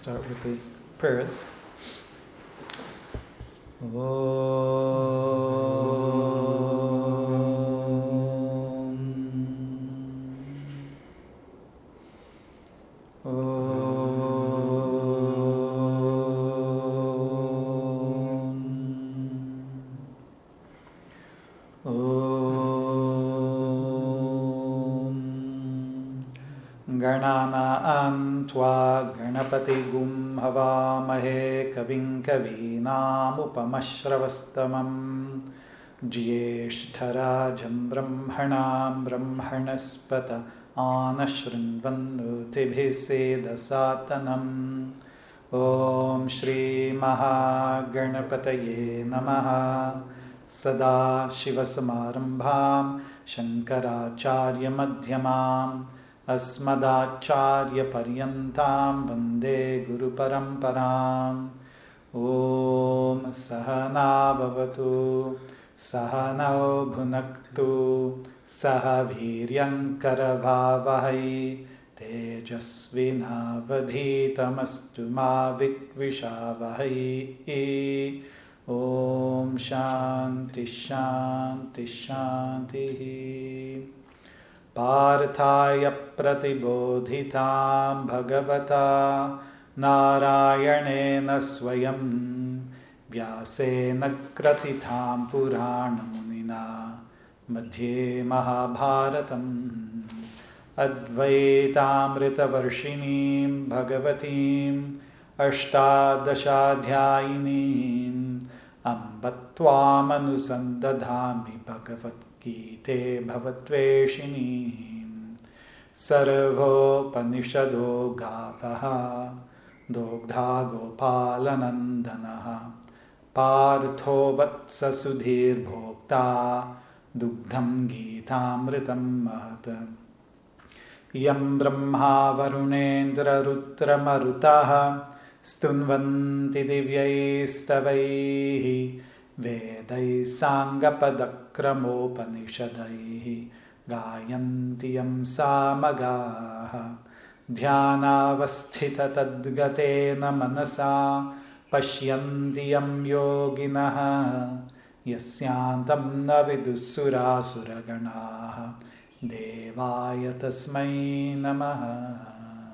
start with the prayers. Gananaan tva ganapatigum havamahe kavim kavinamupamashravastamam jyeshtharajan brahmanam brahmanaspata anashrinvannutibhisedasatanam. Om Shri Mahaganapataye Namaha. Sada Shivasamarambham Shankaracharya Madhyamam Asmadacharya Paryantam Vande Guru Paramparam. Om Sahana Bhavatu Sahanao Bhunaktu Sahaviryankara Bhavahai Tejasvinavadhitamastu ma vikvishavahai. Om Shanti Shanti Shanti. Parthaya pratibodhitam bhagavata Narayanena swayam Vyasena kratitam puranamunina Madhye Mahabharatam. Advaitamritavarshinim bhagavatim Ashtadashadhyayinim Ambattvamanusanddadhami Bhagavat Gite Bhavatveshinim. Sarvopanishado Gavaha Dogdha Gopalanandanaha Partho Vatsa Sudhir Bhokta Dugdham Gitamritam Mahatam. Yam Brahma Varunendra Rutra Marutaha Stunvanti Divyaistavaihi Vedai Sangapadakramopanisadaihi Gayanti Yam Samagaha Dhyanavasthita Tadgatena Manasa Pashyanti Yam Yoginaha Yasyantam Navidusura Suraganaha Devaya Tasmai Namaha.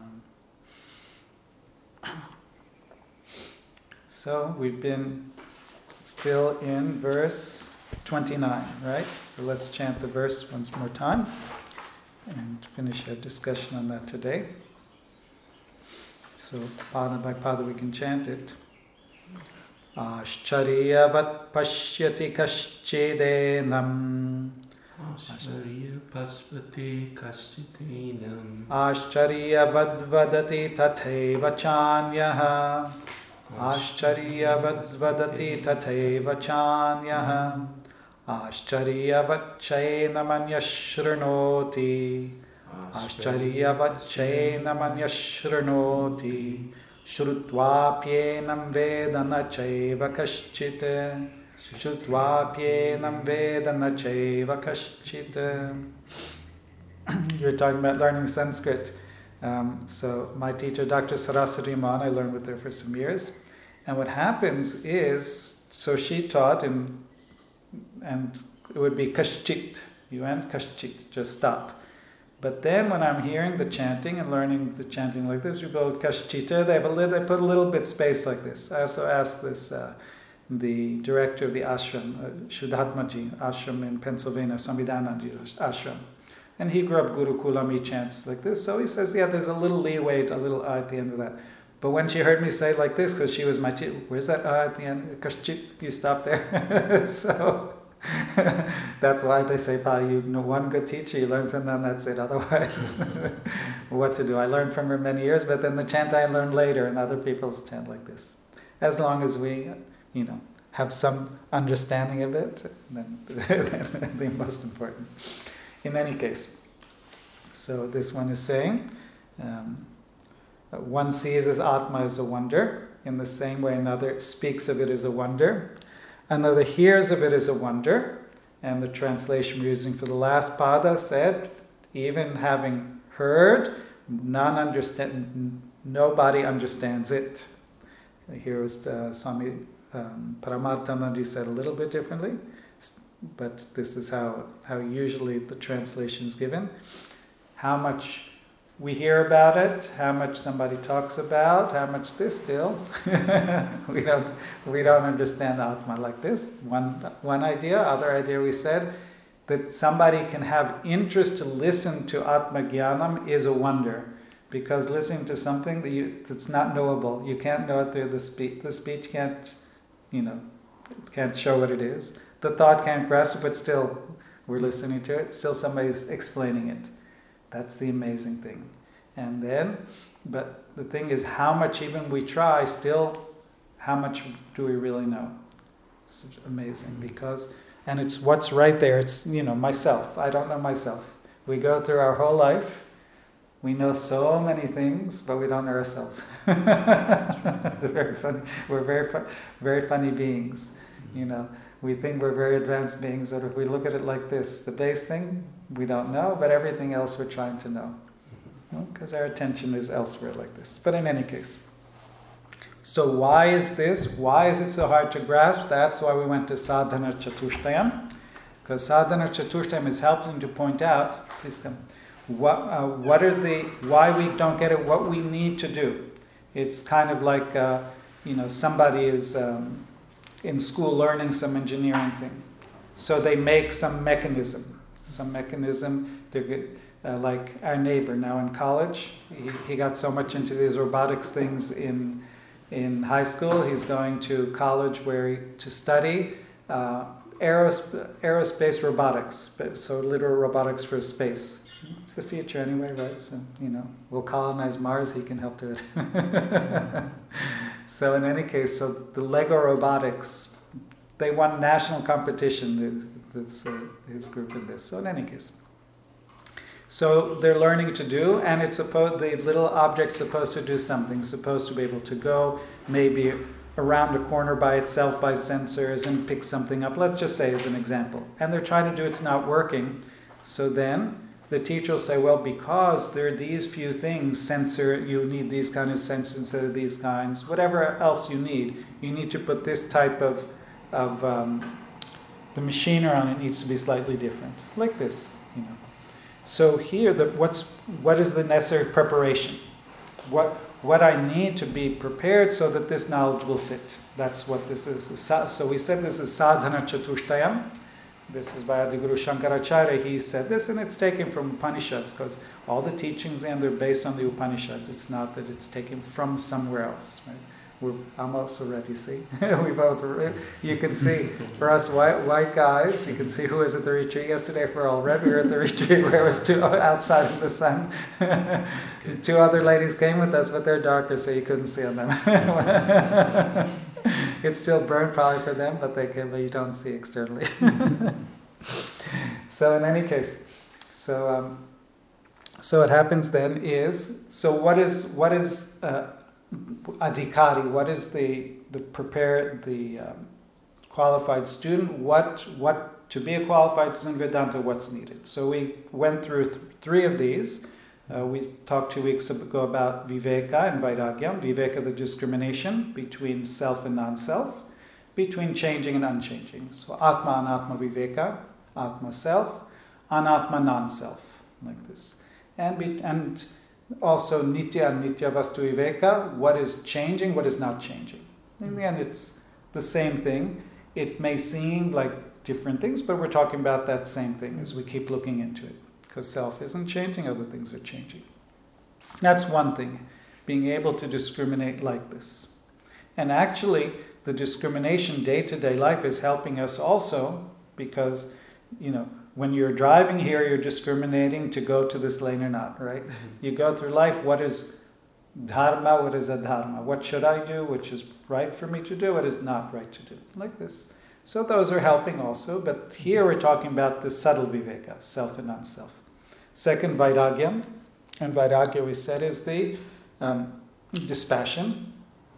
So we've been still in verse 29, right? So let's chant the verse once more time and finish our discussion on that today. So pada by pada we can chant it. Ascharyavat pashyati kaschideenam Ascharya paspati kaschideenam Ascharyavat vadati tatheva chanyaha Ascharyavat vadati tatheva chanyaha Ascharyavat chaena manyashrinoti Ascharyavat chaena manyashrinoti Shrutvapyenam vedana chaiva kaschit Shrutvapyenam vedana chaiva kaschit. You're talking about learning Sanskrit. So my teacher, Dr. Saraswati Man, I learned with her for some years. And what happens is, so she taught, and it would be kaschit. You end kaschit, just stop. But then when I'm hearing the chanting and learning the chanting like this, we go kaschita, they put a little bit space like this. I also asked this, the director of the ashram, Shuddhatmaji ashram in Pennsylvania, Samvidananji ashram. And he grew up Gurukulam, he chants like this. So he says, yeah, there's a little leeway, a little at the end of that. But when she heard me say like this, because she was my teacher, where's that at the end? Kaschit, you stop there. So that's why they say, you know one good teacher, you learn from them, that's it. Otherwise, what to do? I learned from her many years, but then the chant I learned later, and other people's chant like this. As long as we, have some understanding of it, then that's the most important. In any case, so this one is saying, one sees as Atma as a wonder, in the same way another speaks of it as a wonder, another hears of it as a wonder, and the translation we're using for the last pada said, even having heard, Nobody understands it. Here was Swami Paramarthanandaji said a little bit differently, but this is how usually the translation is given. How much we hear about it, how much somebody talks about, how much this still. we don't understand Atma like this. One idea, other idea we said, that somebody can have interest to listen to Atma Jnanam is a wonder. Because listening to something that's not knowable, you can't know it through the speech. The speech can't show what it is. The thought can't grasp it, but still, we're listening to it. Still, somebody's explaining it. That's the amazing thing. And then, but the thing is, how much even we try, still, how much do we really know? It's amazing because, and it's what's right there. It's myself. I don't know myself. We go through our whole life. We know so many things, but we don't know ourselves. Very funny. We're very funny beings. We think we're very advanced beings, but if we look at it like this, the base thing, we don't know, but everything else we're trying to know. Because our attention is elsewhere like this. But in any case. So why is this? Why is it so hard to grasp? That's why we went to Sadhana Chatushtayam. Because Sadhana Chatushtayam is helping to point out, why we don't get it, what we need to do. It's kind of like, somebody is in school learning some engineering thing. So they make some mechanism. They're like our neighbor now in college. He got so much into these robotics things in high school. He's going to college to study aerospace robotics. So literal robotics for space. It's the future anyway, right? So, we'll colonize Mars, he can help do it. So in any case, so the Lego robotics, they won national competition, that's his group in this. So in any case. So they're learning to do, and the little object's supposed to do something, supposed to be able to go maybe around the corner by itself by sensors and pick something up, let's just say as an example. And they're trying to do it's not working. So then the teacher will say, well, because there are these few things, you need these kind of sensors instead of these kinds, whatever else you need to put this type of the machinery on it needs to be slightly different, like this, So here, what is the necessary preparation? What I need to be prepared so that this knowledge will sit. That's what this is. So we said this is Sadhana Chatushtayam. This is by Adiguru Shankaracharya. He said this, and it's taken from Upanishads, because all the teachings they're based on the Upanishads. It's not that it's taken from somewhere else. Right? I'm also ready, see? You can see, for us white guys, you can see who was at the retreat yesterday. For all red, we were at the retreat where it was outside in the sun. Two other ladies came with us, but they're darker, so you couldn't see on them. It's still burned probably for them, but you don't see externally. So in any case, so what happens then is, so what is adhikari? What is the qualified student? What to be a qualified student Vedanta? What's needed? So we went through three of these. We talked 2 weeks ago about Viveka and Vairagya. Viveka, the discrimination between self and non-self, between changing and unchanging. So Atma, Anatma, Viveka, Atma, self, Anatma, non-self, like this. And also Nitya and Nitya Vastu Viveka, what is changing, what is not changing. In the end, it's the same thing. It may seem like different things, but we're talking about that same thing as we keep looking into it. Because self isn't changing, other things are changing. That's one thing, being able to discriminate like this. And actually, the discrimination day-to-day life is helping us also, because, when you're driving here, you're discriminating to go to this lane or not, right? Mm-hmm. You go through life, what is dharma, what is adharma? What should I do, which is right for me to do, what is not right to do, like this. So those are helping also, but here we're talking about the subtle viveka, self and non-self. Second, vairagya. And vairagya, we said, is the dispassion.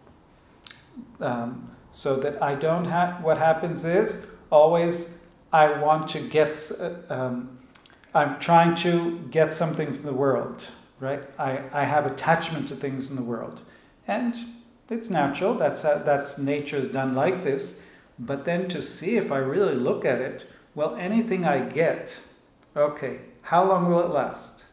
So that I don't have, what happens is, always I'm trying to get something from the world. right? I have attachment to things in the world. And it's natural, that's nature's done like this. But then to see if I really look at it, well, anything I get, okay, how long will it last?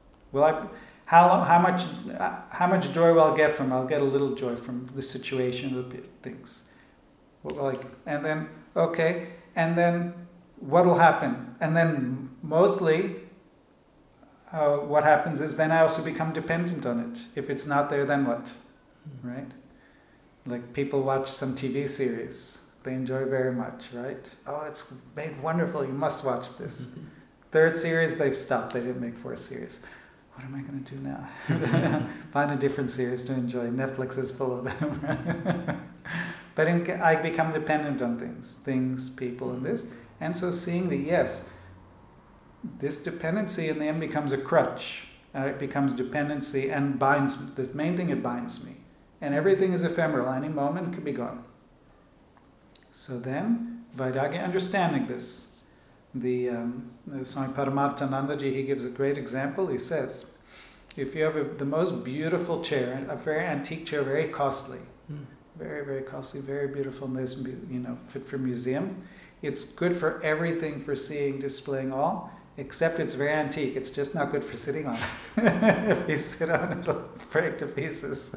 How much joy will I get from? I'll get a little joy from the situation of things. And then, okay, and then what will happen? And then mostly what happens is then I also become dependent on it. If it's not there, then what? Right? Like people watch some TV series. They enjoy very much, right? Oh, it's made wonderful. You must watch this. Third series, they've stopped. They didn't make fourth series. What am I going to do now? Find a different series to enjoy. Netflix is full of them. But I become dependent on things, people, and this. And so seeing yes, this dependency in the end becomes a crutch. It becomes dependency and binds me. The main thing, it binds me. And everything is ephemeral. Any moment it could be gone. So then, Vairagya, understanding this, the Swami Paramatmanandaji, he gives a great example. He says, if you have the most beautiful chair, a very antique chair, very costly, very, very costly, very beautiful, fit for museum, it's good for everything, for seeing, displaying all, except it's very antique. It's just not good for sitting on. If you sit on it, it'll break to pieces.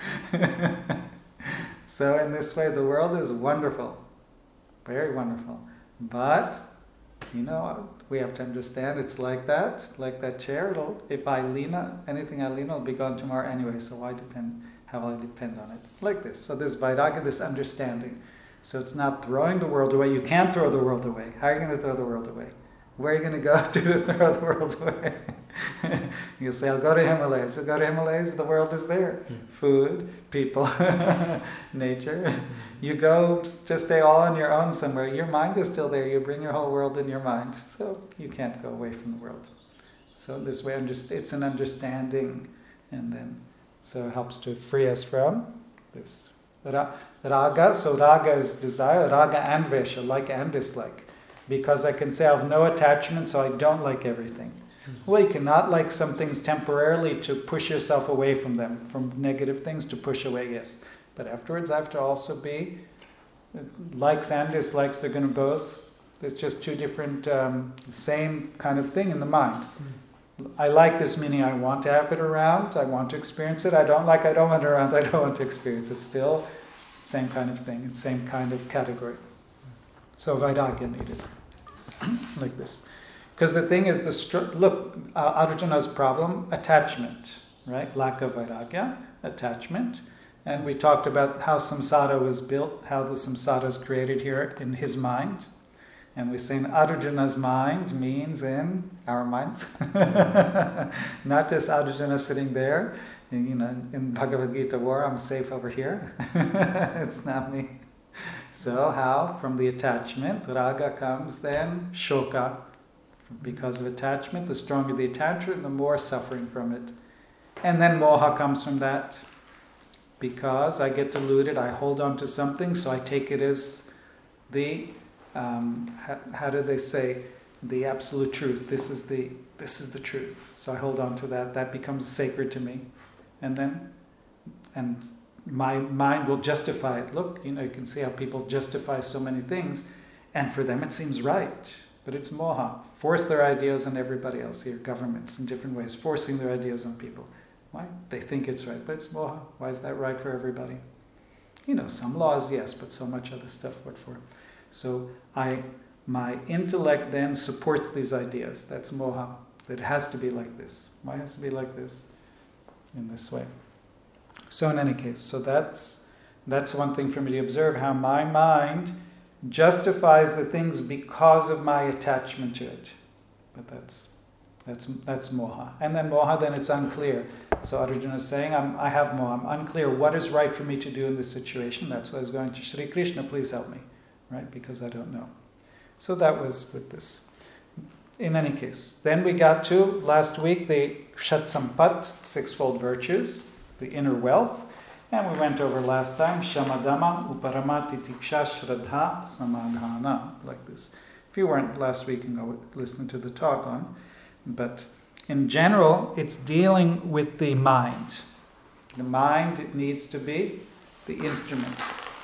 So in this way, the world is wonderful, very wonderful. But, we have to understand it's like that chair. If I lean on anything, it'll be gone tomorrow anyway. So how will I depend on it? Like this. So this vairagya, this understanding. So it's not throwing the world away. You can't throw the world away. How are you going to throw the world away? Where are you going to go to throw the world away? You say, I'll go to Himalayas. You go to Himalayas, the world is there. Food, people, nature. You go, just stay all on your own somewhere. Your mind is still there. You bring your whole world in your mind. So you can't go away from the world. So this way, it's an understanding. And then, so it helps to free us from this. Raga, so raga is desire. Raga and vesha, like and dislike. Because I can say I have no attachment, so I don't like everything. Well, you cannot like some things temporarily to push yourself away from them, from negative things to push away, yes. But afterwards I have to also be, likes and dislikes, they're going to both, there's just two different, same kind of thing in the mind. I like this, meaning I want to have it around, I want to experience it. I don't want it around, I don't want to experience it. Still, same kind of thing, it's same kind of category. So vairagya needed, like this. Because the thing is, Arjuna's problem, attachment, right? Lack of vairagya, attachment. And we talked about how samsara was built, how the samsara is created here in his mind. And we say in Arjuna's mind means in our minds. Not just Arjuna sitting there, in Bhagavad Gita war, I'm safe over here. It's not me. So how? From the attachment, raga comes then shoka. Because of attachment, the stronger the attachment, the more suffering from it. And then moha comes from that. Because I get deluded, I hold on to something, so I take it as the, how do they say, the absolute truth. This is the truth. So I hold on to that. That becomes sacred to me. And my mind will justify it. Look, you can see how people justify so many things, and for them it seems right. But it's moha. Force their ideas on everybody else here, governments in different ways, forcing their ideas on people. Why? They think it's right, but it's moha. Why is that right for everybody? Some laws, yes, but so much other stuff, what for? So my intellect then supports these ideas. That's moha. That it has to be like this. Why has to be like this? In this way. So in any case, so that's one thing for me to observe, how my mind justifies the things because of my attachment to it. But that's moha. And then moha, then it's unclear. So Arjuna is saying, I have moha. I'm unclear what is right for me to do in this situation. That's why I was going to Shri Krishna, please help me. Right? Because I don't know. So that was with this. In any case, then we got to, last week, the Shat Sampat, sixfold virtues, the inner wealth. And we went over last time, Shamadama, Uparamati, Tiksha, Shraddha, Samadhana, like this. If you weren't last week, you can go listen to the talk on. But in general, it's dealing with the mind. The mind, it needs to be the instrument.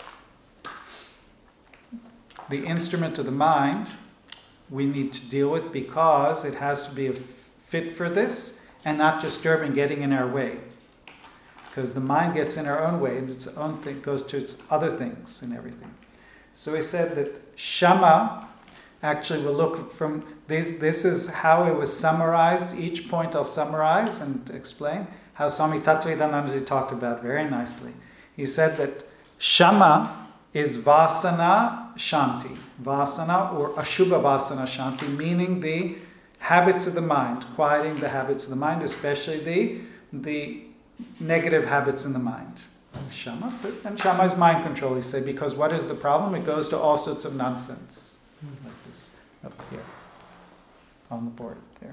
The instrument of the mind we need to deal with because it has to be a fit for this and not disturbing, getting in our way. Because the mind gets in our own way and its own thing goes to its other things and everything. So he said that Shama, actually we'll look from this is how it was summarized. Each point I'll summarize and explain how Swami Tattvavedananda talked about very nicely. He said that Shama is Vasana Shanti. Vasana or Ashubha Vasana Shanti, meaning the habits of the mind, quieting the habits of the mind, especially the negative habits in the mind. Shama, and Shama is mind control, he said, because what is the problem? It goes to all sorts of nonsense. Like this up here on the board there.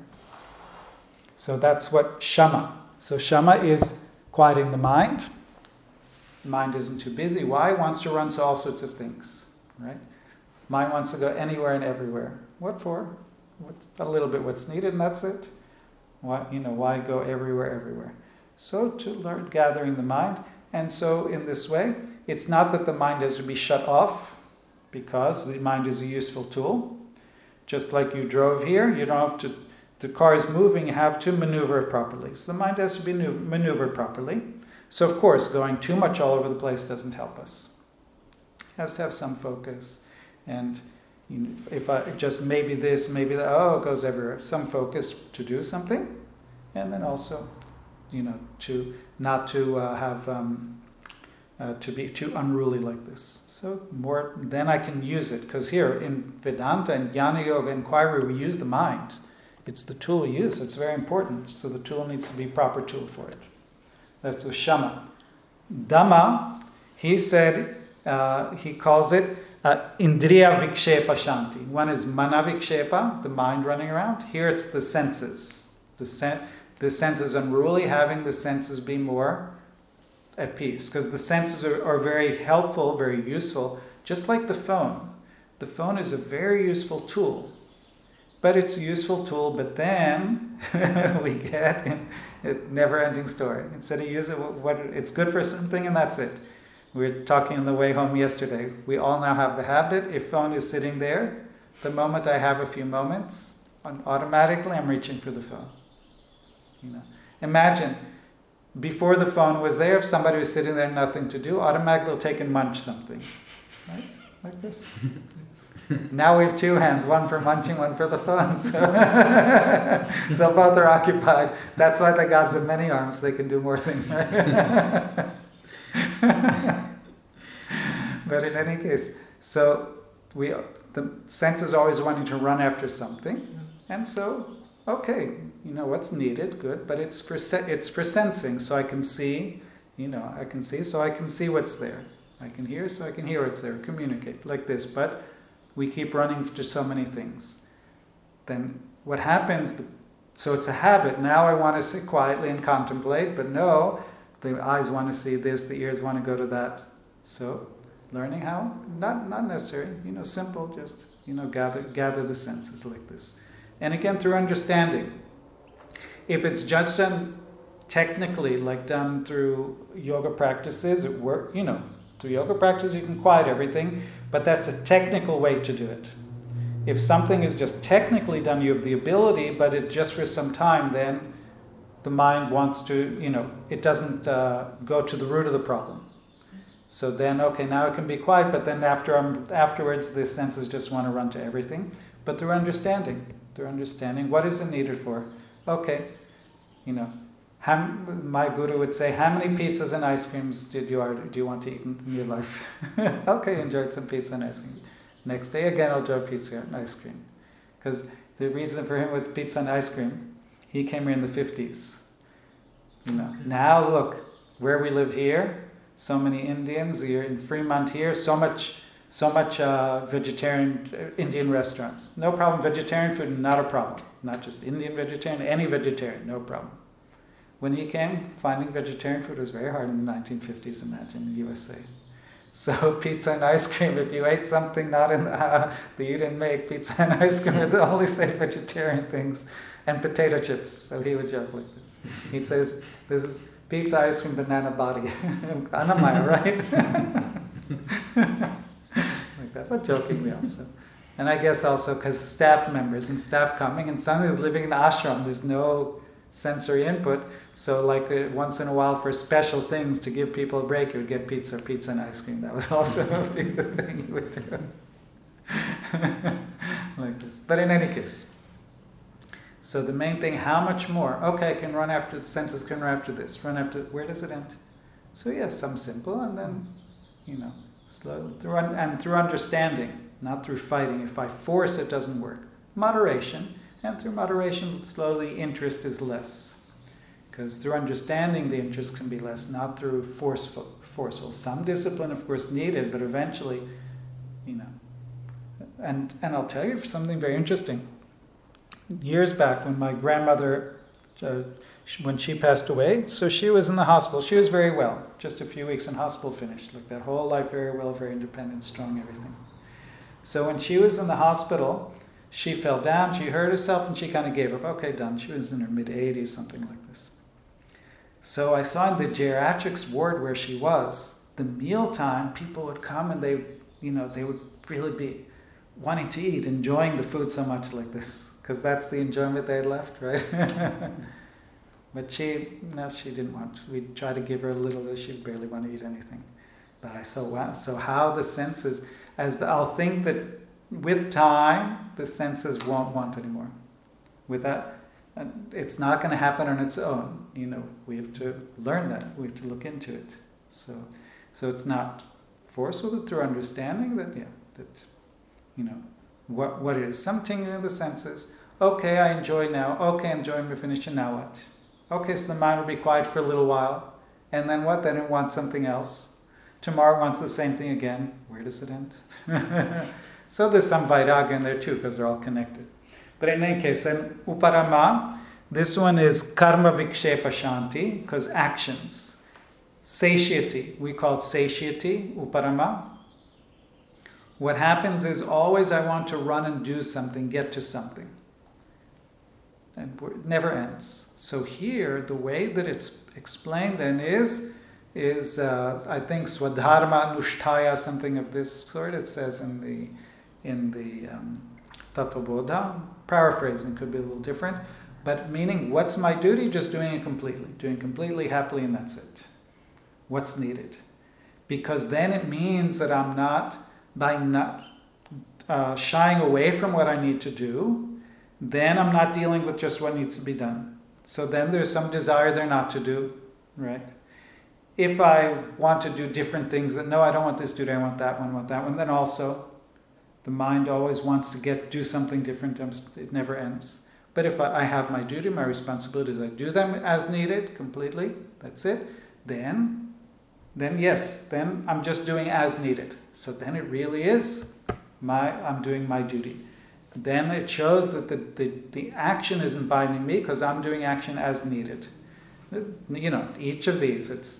So that's what Shama. So Shama is quieting the mind. The mind isn't too busy. Why? It wants to run to all sorts of things, right? Mind wants to go anywhere and everywhere. What for? What's a little bit what's needed, and that's it. Why go everywhere? So to learn gathering the mind, and so in this way, it's not that the mind has to be shut off, because the mind is a useful tool. Just like you drove here, you don't have to. The car is moving, you have to maneuver it properly. So the mind has to be maneuvered properly. So of course, going too much all over the place doesn't help us. It has to have some focus. And if I just maybe this, maybe that, it goes everywhere. Some focus to do something. And then also, to not to have, to be too unruly like this. So more, then I can use it. Because here in Vedanta and Jnana Yoga inquiry, we use the mind. It's the tool we use. It's very important. So the tool needs to be a proper tool for it. That's the Shama. Dhamma, he said, he calls it Indriya Vikshepa Shanti. One is Mana Vikshepa, the mind running around. Here it's the senses. The senses unruly, having the senses be more at peace. Because the senses are very helpful, very useful. Just like the phone. The phone is a very useful tool. But it's a useful tool, but then we get a never-ending story. Instead of using it's good for something and that's it. We were talking on the way home yesterday. We all now have the habit, if phone is sitting there, the moment I have a few moments, automatically I'm reaching for the phone. Imagine, before the phone was there, if somebody was sitting there, nothing to do, automatically they'll take and munch something. Right? Like this. Now we have two hands, one for munching, one for the phone. So, so both are occupied. That's why the gods have many arms. They can do more things. Right? But in any case, so the sense is always wanting to run after something. And so, okay, what's needed, good. But it's for sensing, so I can see, I can see, so I can see what's there. I can hear, so I can hear what's there. Communicate like this. But we keep running to so many things. Then what happens, so it's a habit. Now I want to sit quietly and contemplate, but no, the eyes want to see this, the ears want to go to that. So learning how, not necessary, simple, just, gather the senses like this. And again, through understanding. If it's just done technically, like done through yoga practices, it works, through yoga practice you can quiet everything, but that's a technical way to do it. If something is just technically done, you have the ability, but it's just for some time, then the mind wants to, it doesn't go to the root of the problem. So then, okay, now it can be quiet, but then afterwards the senses just want to run to everything. But through understanding, what is it needed for? Okay, my guru would say, how many pizzas and ice creams do you want to eat in your life? Okay, enjoyed some pizza and ice cream. Next day again, I'll enjoy pizza and ice cream. Because the reason for him was pizza and ice cream. He came here in the 50s. Now look, where we live here, so many Indians, you're in Fremont here, so much vegetarian Indian restaurants. No problem, vegetarian food, not a problem. Not just Indian vegetarian, any vegetarian, no problem. When he came, finding vegetarian food was very hard in the 1950s, imagine, in the USA. So pizza and ice cream, if you ate something not in that you didn't make, pizza and ice cream are the only safe vegetarian things. and potato chips. So he would joke like this. He'd say, this is pizza, ice cream, banana, body. Annamaya, right? Like that, but jokingly also. And I guess also because staff members and staff coming, and suddenly living in ashram, there's no sensory input. So like once in a while for special things to give people a break, you would get pizza and ice cream. That was also a big thing you would do. Like this. But in any case, so the main thing, how much more? Okay, I can run after, the senses can run after this, run after, where does it end? So yes, some simple, and then, slow, through understanding, not through fighting. If I force, it doesn't work. Moderation, and through moderation, slowly, interest is less. Because through understanding, the interest can be less, not through forceful. Some discipline, of course, needed, but eventually, And I'll tell you something very interesting. Years back, when my grandmother, when she passed away, so she was in the hospital. She was very well, just a few weeks in hospital, finished. Like that whole life very well, very independent, strong, everything. So when she was in the hospital, she fell down, she hurt herself, and she kind of gave up. Okay, done. She was in her mid-80s, something like this. So I saw in the geriatrics ward where she was, the mealtime, people would come and they would really be wanting to eat, enjoying the food so much like this, because that's the enjoyment they had left, right? But she didn't want. We'd try to give her a little, she'd barely want to eat anything. But I saw, wow, so how the senses, I'll think that with time, the senses won't want anymore. With that, it's not going to happen on its own. We have to learn that. We have to look into it. So it's not forceful, but through understanding that what it is. Some tingling of the senses. Okay, I enjoy now. Okay, enjoying, we're finished, and now what? Okay, so the mind will be quiet for a little while. And then what? Then it wants something else. Tomorrow it wants the same thing again. Where does it end? So there's some vairagya in there too, because they're all connected. But in any case, then uparama, this one is karma vikshepa shanti, because actions. Satiety, we call it satiety, uparama. What happens is always I want to run and do something, get to something. And it never ends. So here, the way that it's explained then is I think swadharma anushtaya, something of this sort. It says in the Tattva Bodha. Paraphrasing could be a little different, but meaning, what's my duty? Just doing it completely, happily, and that's it. What's needed? Because then it means that I'm not, by not shying away from what I need to do, then I'm not dealing with just what needs to be done. So then there's some desire there not to do, right? If I want to do different things, that no, I don't want this today, I want that one, then also the mind always wants to do something different. It never ends. But if I have my duty, my responsibilities, I do them as needed, completely, that's it, then yes, then I'm just doing as needed. So then it really is I'm doing my duty. Then it shows that the action isn't binding me, because I'm doing action as needed. Each of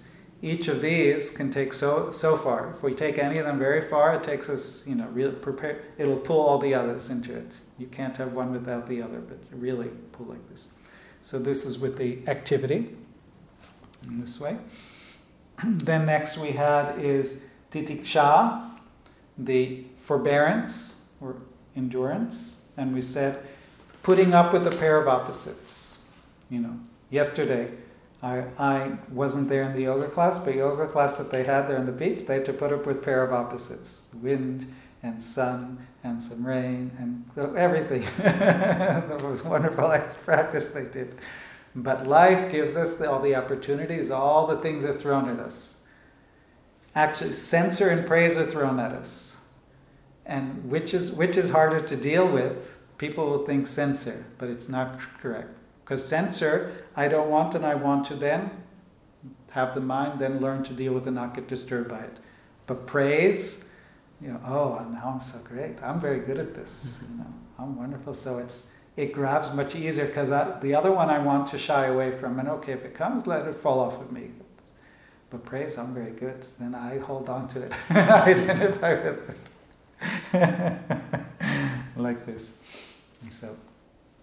these can take so far. If we take any of them very far, it takes us, it'll pull all the others into it. You can't have one without the other, but really pull like this. So this is with the activity, in this way. Then next we had is titiksha, the forbearance or endurance, and we said putting up with a pair of opposites. Yesterday I wasn't there in the yoga class, but yoga class that they had there on the beach, they had to put up with a pair of opposites, wind and sun and some rain and everything. That was wonderful practice they did. But life gives us all the opportunities, all the things are thrown at us. Actually, censor and praise are thrown at us. And which is harder to deal with? People will think censor, but it's not correct. Because censor, I don't want, and I want to then have the mind, then learn to deal with it and not get disturbed by it. But praise, oh, now I'm so great. I'm very good at this. I'm wonderful. So it grabs much easier, because the other one I want to shy away from, and okay, if it comes, let it fall off of me. But praise, I'm very good. Then I hold on to it. I identify with it. Like this. And so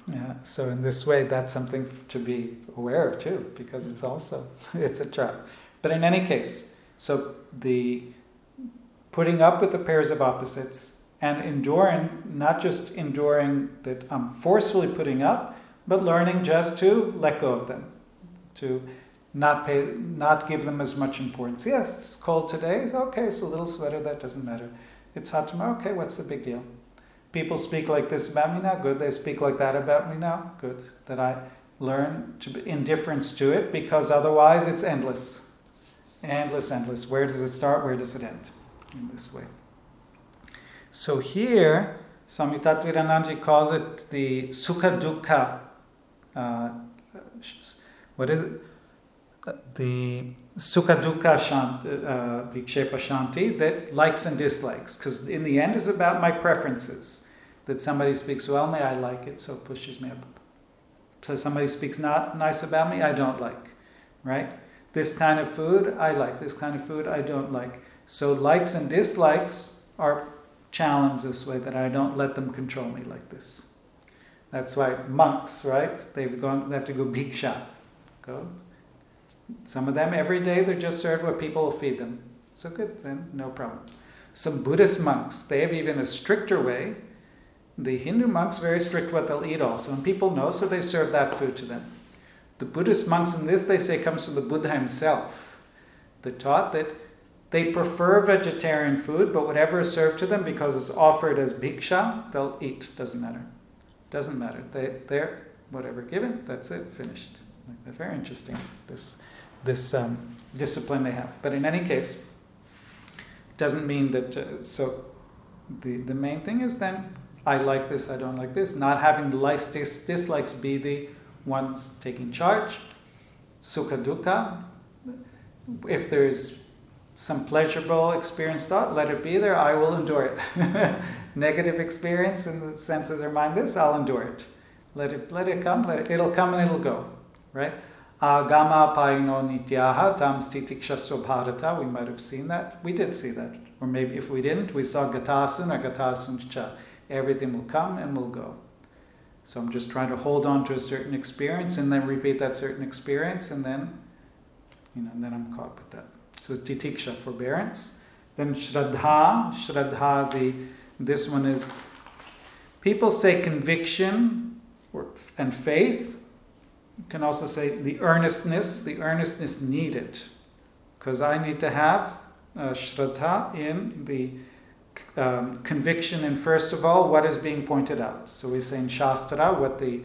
Yeah, so in this way, that's something to be aware of too, because it's a trap. But in any case, so the putting up with the pairs of opposites and enduring, not just enduring that I'm forcefully putting up, but learning just to let go of them, to not give them as much importance. Yes, it's cold today. It's okay, it's a little sweater, that doesn't matter. It's hot tomorrow. Okay, what's the big deal? People speak like this about me now. Good. They speak like that about me now. Good. That I learn to be indifference to it, because otherwise it's endless. Endless, endless. Where does it start? Where does it end? In this way. So here, Swami Tattviranandji calls it the Sukha Dukkha. What is it? The Sukha Dukkha Vikshepa Shanti, that likes and dislikes. Because in the end, it's about my preferences. That somebody speaks well of me, I like it, so it pushes me up. So somebody speaks not nice about me, I don't like. Right? This kind of food, I like. This kind of food, I don't like. So likes and dislikes are challenged this way, that I don't let them control me like this. That's why monks, right? They have to go bhiksha. Go. Some of them every day they're just served what people will feed them. So good, then no problem. Some Buddhist monks, they have even a stricter way. The Hindu monks, very strict what they'll eat also. And people know, so they serve that food to them. The Buddhist monks in this, they say, comes from the Buddha himself. They taught that they prefer vegetarian food, but whatever is served to them, because it's offered as bhiksha, they'll eat. Doesn't matter. Doesn't matter. They're whatever given, that's it, finished. Like that. Very interesting, this discipline they have. But in any case, it doesn't mean that, so the main thing is then, I like this, I don't like this, not having the likes, dislikes be the ones taking charge. Sukha dukkha, if there's some pleasurable experience thought, let it be there, I will endure it. Negative experience in the senses or mind, this, I'll endure it. Let it come, it'll come and it'll go. Right? Agama paino nityaha tam stitikshaso bharata, we might have seen that. We did see that. Or maybe if we didn't, we saw gatasun or gatasun cha. Everything will come and will go. So I'm just trying to hold on to a certain experience and then repeat that certain experience, and then, and then I'm caught with that. So titiksha, forbearance. Then shraddha, this one is, people say conviction and faith. You can also say the earnestness needed. Because I need to have shraddha in the conviction in, first of all, what is being pointed out. So we say in Shastra what the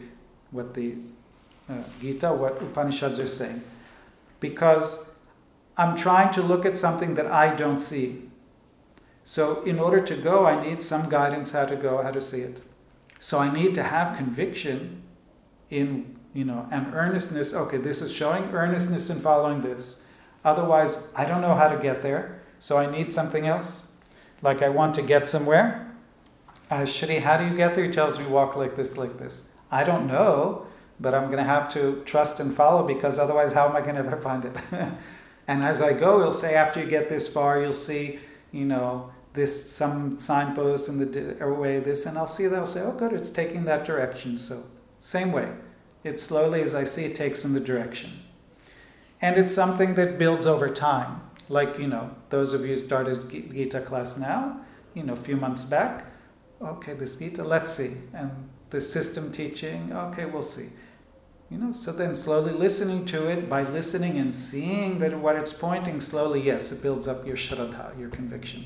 Gita, what Upanishads are saying. Because I'm trying to look at something that I don't see. So in order to go, I need some guidance how to go, how to see it. So I need to have conviction in, and earnestness. Okay, this is showing earnestness in following this. Otherwise, I don't know how to get there. So I need something else. Like I want to get somewhere. Shri, how do you get there? He tells me walk like this, like this. I don't know, but I'm going to have to trust and follow, because otherwise how am I going to ever find it? And as I go, he'll say, after you get this far, you'll see, this, some signpost in the way, this, and I'll see that, I'll say, oh good, it's taking that direction. So same way. It slowly, as I see, it takes in the direction. And it's something that builds over time. Like, those of you who started Gita class now, a few months back, okay, this Gita, let's see. And the system teaching, okay, we'll see. So then slowly listening to it, by listening and seeing that what it's pointing slowly, yes, it builds up your shraddha, your conviction.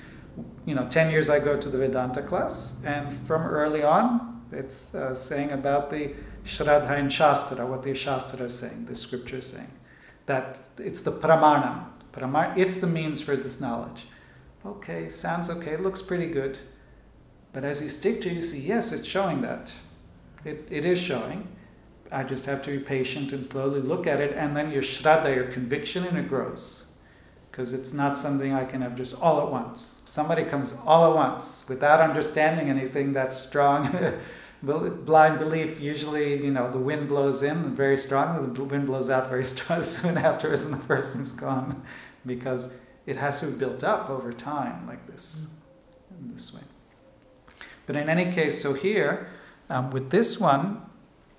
10 years I go to the Vedanta class, and from early on, it's saying about the shraddha in Shastra, what the Shastra is saying, the scripture is saying. That it's the pramanam. It's the means for this knowledge. Okay, sounds okay, looks pretty good. But as you stick to it, you see, yes, it's showing that. It is showing. I just have to be patient and slowly look at it, and then your shraddha, your conviction in it grows. Because it's not something I can have just all at once. Somebody comes all at once without understanding anything that's strong. Blind belief, usually, the wind blows in very strongly, the wind blows out very strong soon afterwards, and the person's gone. Because it has to be built up over time like this, in this way. But in any case, so here, with this one,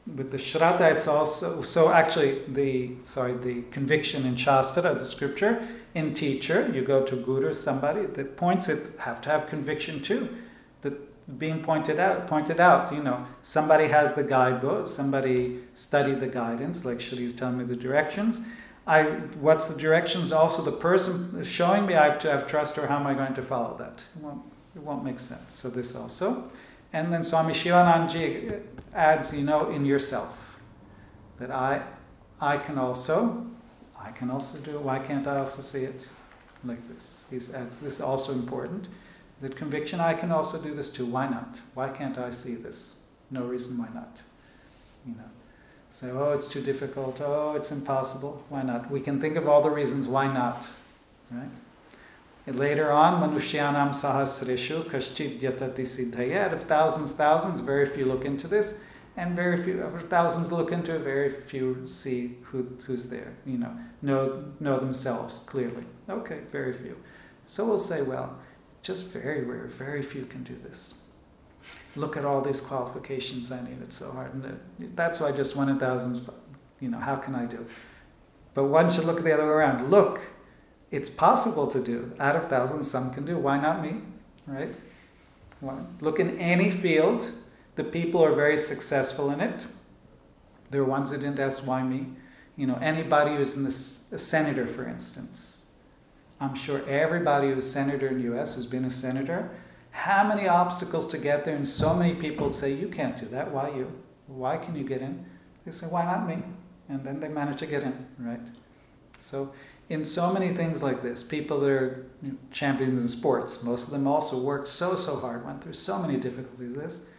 with the Shraddha, it's also, so actually the conviction in Shastra, the scripture, in teacher, you go to guru, somebody that points it, have to have conviction too. That being pointed out, somebody has the guidebook, somebody studied the guidance, like Shri's telling me the directions. What's the directions? Also, the person showing me, I have to have trust, or how am I going to follow that? It won't make sense. So this also. And then Swami Shivanandaji adds, in yourself, that I can also do it. Why can't I also see it like this? He adds this also important. That conviction, I can also do this too. Why not? Why can't I see this? No reason why not. So, it's too difficult. Oh, it's impossible. Why not? We can think of all the reasons why not. Right? And later on, Manushyanam Sahasreshu Kaschit Yatati Siddhaya. Out of thousands, very few look into this. And very few, of thousands look into it, very few see who's there, know themselves clearly. Okay, very few. So we'll say, well, just very rare, very few can do this. Look at all these qualifications I need, it's so hard. And that's why just 1 in thousands, how can I do? But one should look the other way around. Look, it's possible to do. Out of thousands, some can do. Why not me? Right? Look in any field. The people are very successful in it. There are ones who didn't ask why me. Anybody who's a senator, for instance. I'm sure everybody who's senator in the U.S., who's been a senator, how many obstacles to get there, and so many people say, you can't do that, why you? Why can you get in? They say, why not me? And then they manage to get in, right? So in so many things like this, people that are champions in sports, most of them also worked so hard, went through so many difficulties,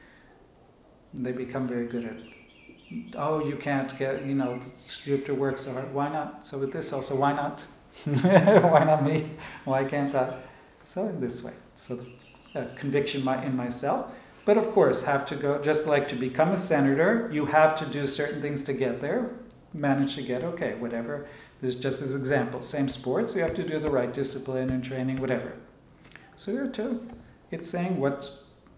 and they become very good at it. Oh, you can't get, you have to work so hard. Why not? So with this also, why not? Why not me? Why can't I? So in this way. So conviction in myself. But of course, have to go, just like to become a senator, you have to do certain things to get there. Manage to get, okay, whatever. This is just as example. Same sports, you have to do the right discipline and training, whatever. So here too, it's saying what,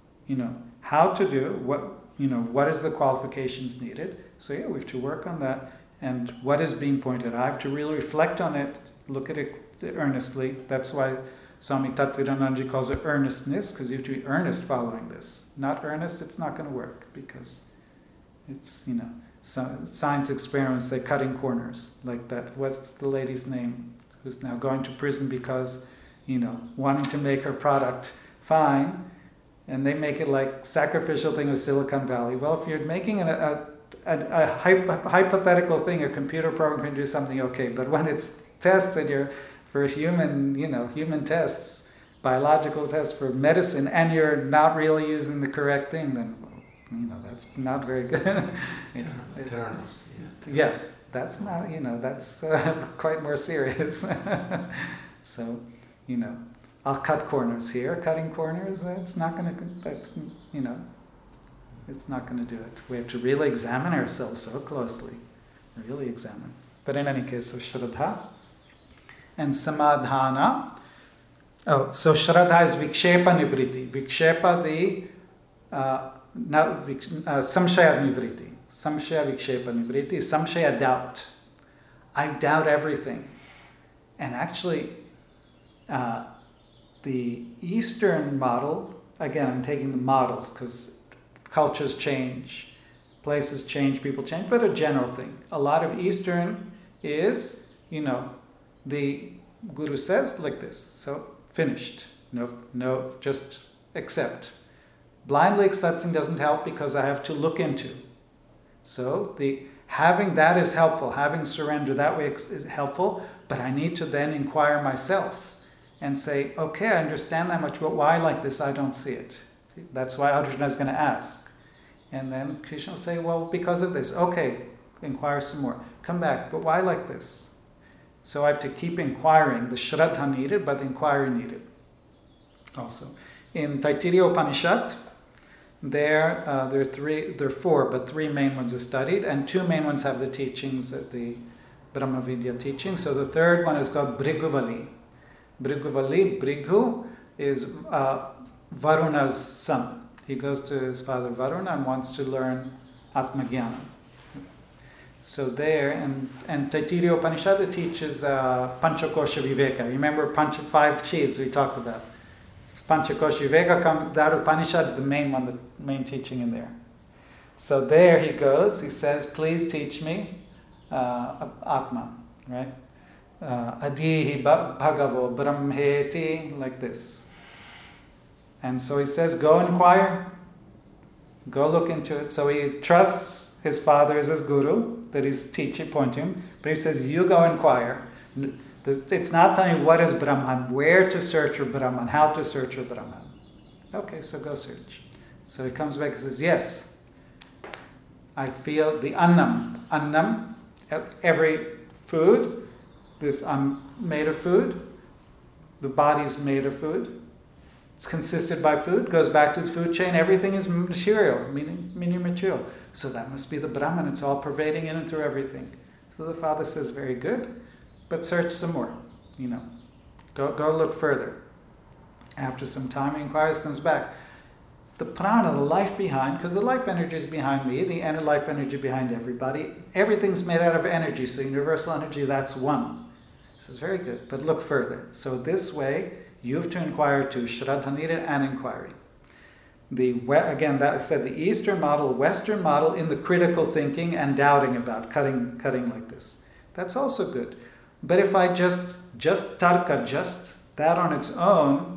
how to do, what is the qualifications needed. So we have to work on that. And what is being pointed out, I have to really reflect on it, look at it earnestly. That's why Swami Tattviranandaji calls it earnestness, because you have to be earnest following this. Not earnest, it's not going to work, because it's, science experiments, they're cutting corners like that. What's the lady's name who's now going to prison because, wanting to make her product fine, and they make it like sacrificial thing of Silicon Valley. Well, if you're making a hypothetical thing, a computer program can do something okay, but when it's tested for human tests, biological tests for medicine, and you're not really using the correct thing, then that's not very good. That's not, that's quite more serious. So, I'll cut corners here. Cutting corners, it's not going to, it's not going to do it. We have to really examine ourselves so closely. Really examine. But in any case, so Shraddha and Samadhana. Oh, so Shraddha is Vikshepa Nivriti. Vikshepa, Samshaya Nivriti. Samshaya Vikshepa Nivriti. Samshaya, doubt. I doubt everything. And actually, the Eastern model, again, I'm taking the models because cultures change, places change, people change, but a general thing. A lot of Eastern is, the Guru says like this, so finished. No, just accept. Blindly accepting doesn't help because I have to look into. So having that is helpful, having surrender that way is helpful, but I need to then inquire myself and say, okay, I understand that much, but why like this? I don't see it. That's why Arjuna is going to ask. And then Krishna will say, well, because of this. Okay, inquire some more. Come back, but why like this? So I have to keep inquiring. The Shraddha needed, but inquiry needed also. In Taittiriya Upanishad, there are 4, but 3 main ones are studied, and 2 main ones have the teachings, the Brahma Vidya teaching. So the 3rd one is called Bhriguvali. Bhrigu is Varuna's son. He goes to his father Varuna and wants to learn Atmajnana. So there, and Taittiriya Upanishad teaches Panchakosha Viveka. You remember five Chis we talked about? Panchakosha Viveka, that Upanishad is the main one, the main teaching in there. So there he goes, he says, please teach me Atma, right? Adihi Bhagavo Brahmeti, like this. And so he says, go inquire, go look into it. So he trusts his father as his guru, that he's teaching, pointing him, but he says, you go inquire. It's not telling you what is Brahman, where to search for Brahman, how to search for Brahman. Okay, so go search. So he comes back and says, yes, I feel the annam, every food, this I'm made of food, the body's made of food, it's consisted by food, goes back to the food chain, everything is material, meaning material. So that must be the Brahman, it's all pervading in and through everything. So the father says, very good, but search some more, go look further. After some time he inquires, comes back. The prana, the life behind, because the life energy is behind me, the inner life energy behind everybody, everything's made out of energy, so universal energy, that's one. He says, very good, but look further. So this way, you have to inquire too, Shraddha needed and inquiry. Again, that I said, the Eastern model, Western model in the critical thinking and doubting about cutting like this. That's also good. But if I just tarka, just that on its own,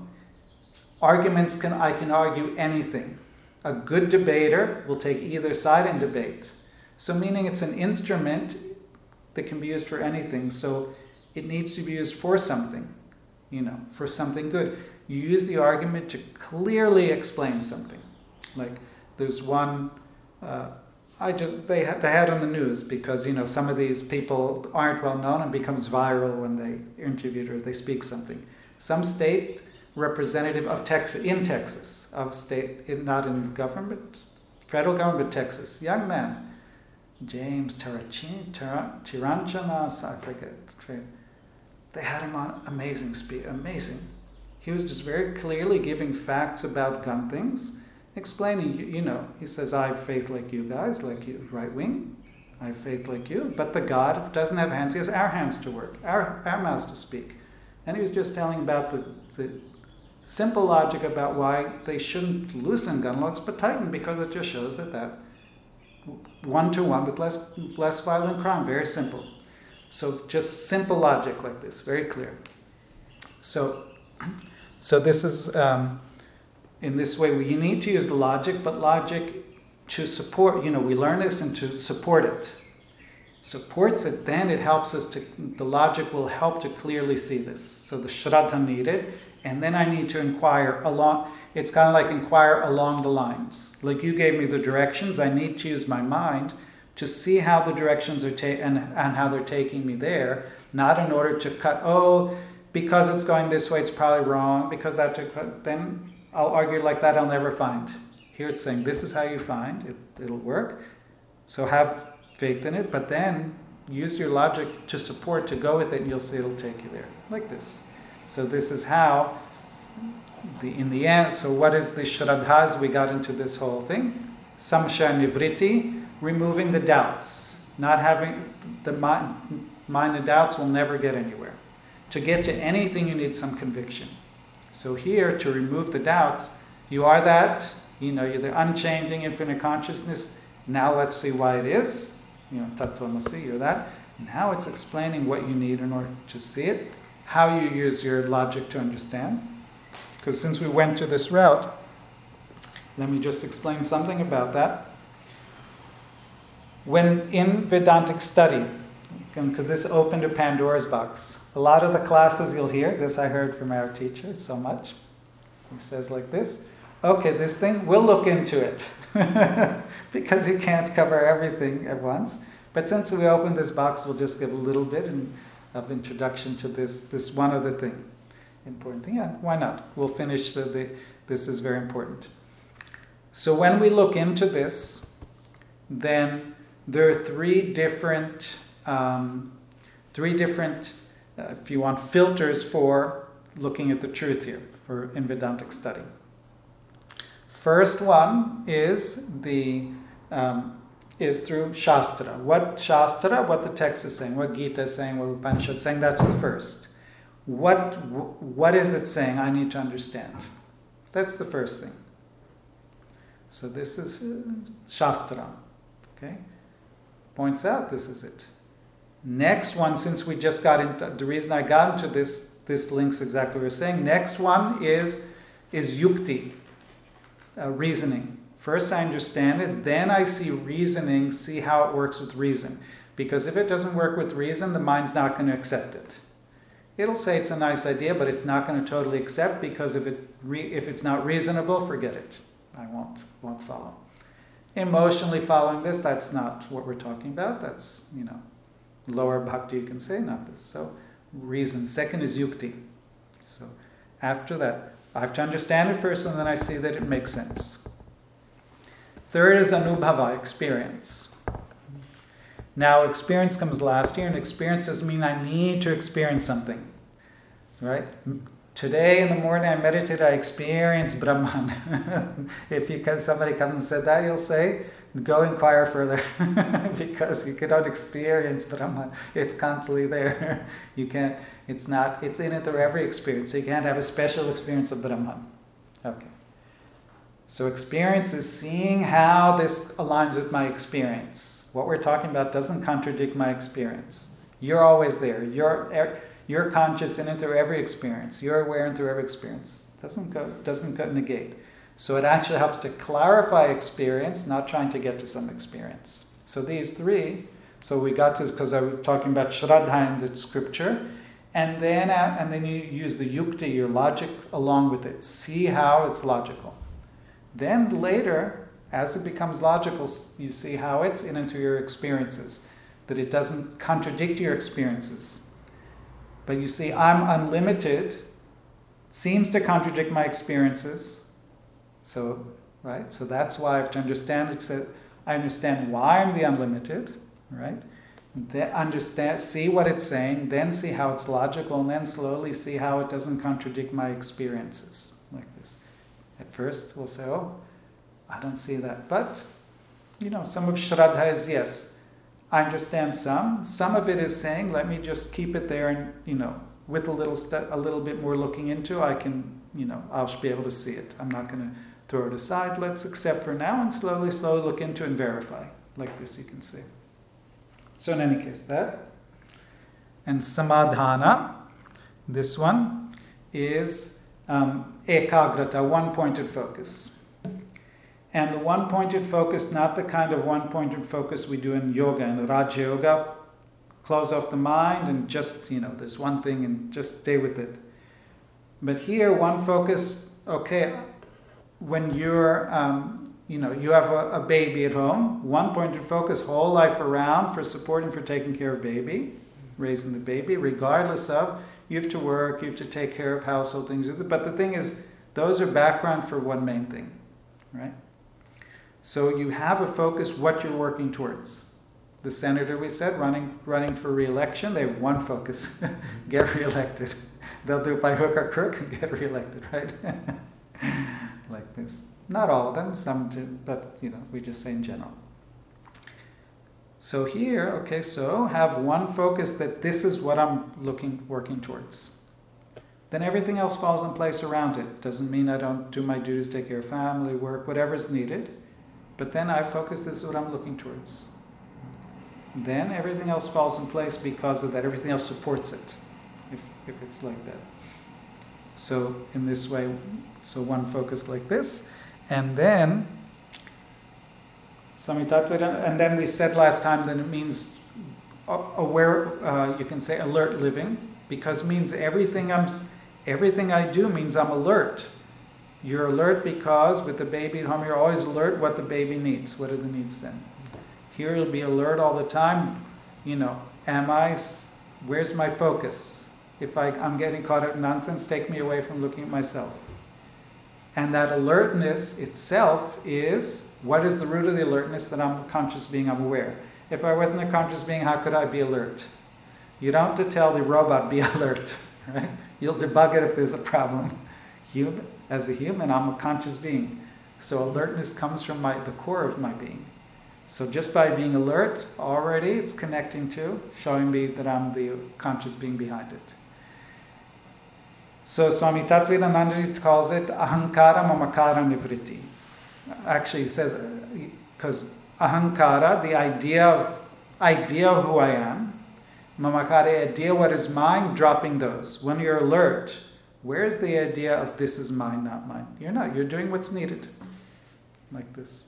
I can argue anything. A good debater will take either side and debate. So meaning it's an instrument that can be used for anything. So it needs to be used for something, for something good. You use the argument to clearly explain something. Like there's one, they had on the news because, some of these people aren't well known and becomes viral when they interviewed or they speak something. Some state representative of Texas, not in the government, federal government, but Texas, young man, James Tiranchanas, I forget. They had him on, amazing. He was just very clearly giving facts about gun things, explaining, he says, I have faith like you guys, like you, right wing, I have faith like you, but the God doesn't have hands, he has our hands to work, our mouths to speak. And he was just telling about the simple logic about why they shouldn't loosen gun laws but tighten, because it just shows that one-to-one with less violent crime, very simple. So just simple logic like this, very clear. So this is, in this way, we need to use logic, but logic to support, we learn this and to support it. Supports it, then it helps us the logic will help to clearly see this. So the Shraddha needed, and then I need to inquire along, it's kind of like inquire along the lines. Like you gave me the directions, I need to use my mind to see how the directions are and how they're taking me there, not in order to cut, because it's going this way, it's probably wrong, because then I'll argue like that, I'll never find. Here it's saying, this is how you find, it'll work. So have faith in it, but then use your logic to support, to go with it, and you'll see it'll take you there, like this. So this is how, in the end, so what is the Shraddhas? We got into this whole thing. Samshaya Nivriti, removing the doubts. Not having the mind of doubts will never get anywhere. To get to anything, you need some conviction. So here, to remove the doubts, you are that, you're the unchanging infinite consciousness. Now let's see why it is. Tattvamasi, you're that. Now it's explaining what you need in order to see it, how you use your logic to understand. Because since we went to this route, let me just explain something about that. When in Vedantic study, because this opened a Pandora's box, a lot of the classes you'll hear, this I heard from our teacher so much. He says like this, okay, this thing, we'll look into it. Because you can't cover everything at once. But since we opened this box, we'll just give a little bit of introduction to this one other thing. Important thing, yeah, why not? We'll finish this is very important. So when we look into this, then there are three different, if you want, filters for looking at the truth here, in Vedantic study. First one is the is through Shastra. What Shastra, what the text is saying, what Gita is saying, what Upanishad is saying, that's the first. What is it saying I need to understand? That's the first thing. So this is Shastra. Okay? Points out this is it. Next one, since we just got into, the reason I got into this links exactly what we're saying. Next one is yukti, reasoning. First I understand it, then I see reasoning, see how it works with reason. Because if it doesn't work with reason, the mind's not going to accept it. It'll say it's a nice idea, but it's not going to totally accept, because if it's not reasonable, forget it. I won't follow. Emotionally following this, that's not what we're talking about. That's, lower bhakti, you can say, not this. So reason. Second is yukti. So after that, I have to understand it first, and then I see that it makes sense. Third is anubhava, experience. Now, experience comes last year, and experience doesn't mean I need to experience something, right? Today in the morning I meditated, I experienced Brahman. If somebody comes and said that, you'll say, go inquire further, because you cannot experience Brahman. It's constantly there. You can't. It's in it through every experience. So you can't have a special experience of Brahman. Okay. So experience is seeing how this aligns with my experience. What we're talking about doesn't contradict my experience. You're always there. You're conscious in and through every experience. You're aware and through every experience. Doesn't negate. So it actually helps to clarify experience, not trying to get to some experience. So these three. So we got to this because I was talking about Shraddha in the scripture, and then you use the yukti, your logic, along with it. See how it's logical. Then later, as it becomes logical, you see how it's in into your experiences, that it doesn't contradict your experiences. But you see, I'm unlimited, seems to contradict my experiences. So, right? So that's why I have to understand it. So I understand why I'm the unlimited, right? Then see what it's saying, then see how it's logical, and then slowly see how it doesn't contradict my experiences, like this. At first, we'll say, oh, I don't see that. But, some of Shraddha is, yes, I understand some. Some of it is saying, let me just keep it there, and, with a little bit more looking into, I can, I'll be able to see it. I'm not going to throw it aside. Let's accept for now, and slowly look into and verify. Like this, you can see. So in any case, that. And samadhana, this one, is ekagrata, one-pointed focus. And the one-pointed focus, not the kind of one-pointed focus we do in yoga, in Raja Yoga, close off the mind and just, there's one thing and just stay with it. But here, one focus, okay, when you're, you have a baby at home, one-pointed focus whole life around for supporting, for taking care of baby, raising the baby, regardless of, you have to work, you have to take care of household things. But the thing is, those are background for one main thing, right? So you have a focus what you're working towards. The senator, we said, running for re-election, they have one focus, get re-elected. They'll do it by hook or crook and get re-elected, right? Like this. Not all of them, some do, but we just say in general. So here, so have one focus that this is what I'm working towards. Then everything else falls in place around it. Doesn't mean I don't do my duties, take care of family, work, whatever's needed. But then I focus, this is what I'm looking towards. Then everything else falls in place because of that. Everything else supports it, if it's like that. So in this way, so one focus like this. And then and then we said last time that it means aware, you can say alert living, because it means everything I do means I'm alert. You're alert because with the baby at home, you're always alert what the baby needs. What are the needs then? Here you'll be alert all the time. Where's my focus? If I'm getting caught up in nonsense, take me away from looking at myself. And that alertness itself is, what is the root of the alertness? That I'm a conscious being, I'm aware. If I wasn't a conscious being, how could I be alert? You don't have to tell the robot, be alert, right? You'll debug it if there's a problem. As a human, I'm a conscious being. So alertness comes from the core of my being. So just by being alert, already it's connecting to, showing me that I'm the conscious being behind it. So Swami Tattvirananda calls it ahankara mamakara nivriti. Actually, he says, because ahankara, the idea of who I am, mamakara, idea what is mine, dropping those. When you're alert, where's the idea of this is mine, not mine? You're not. You're doing what's needed, like this.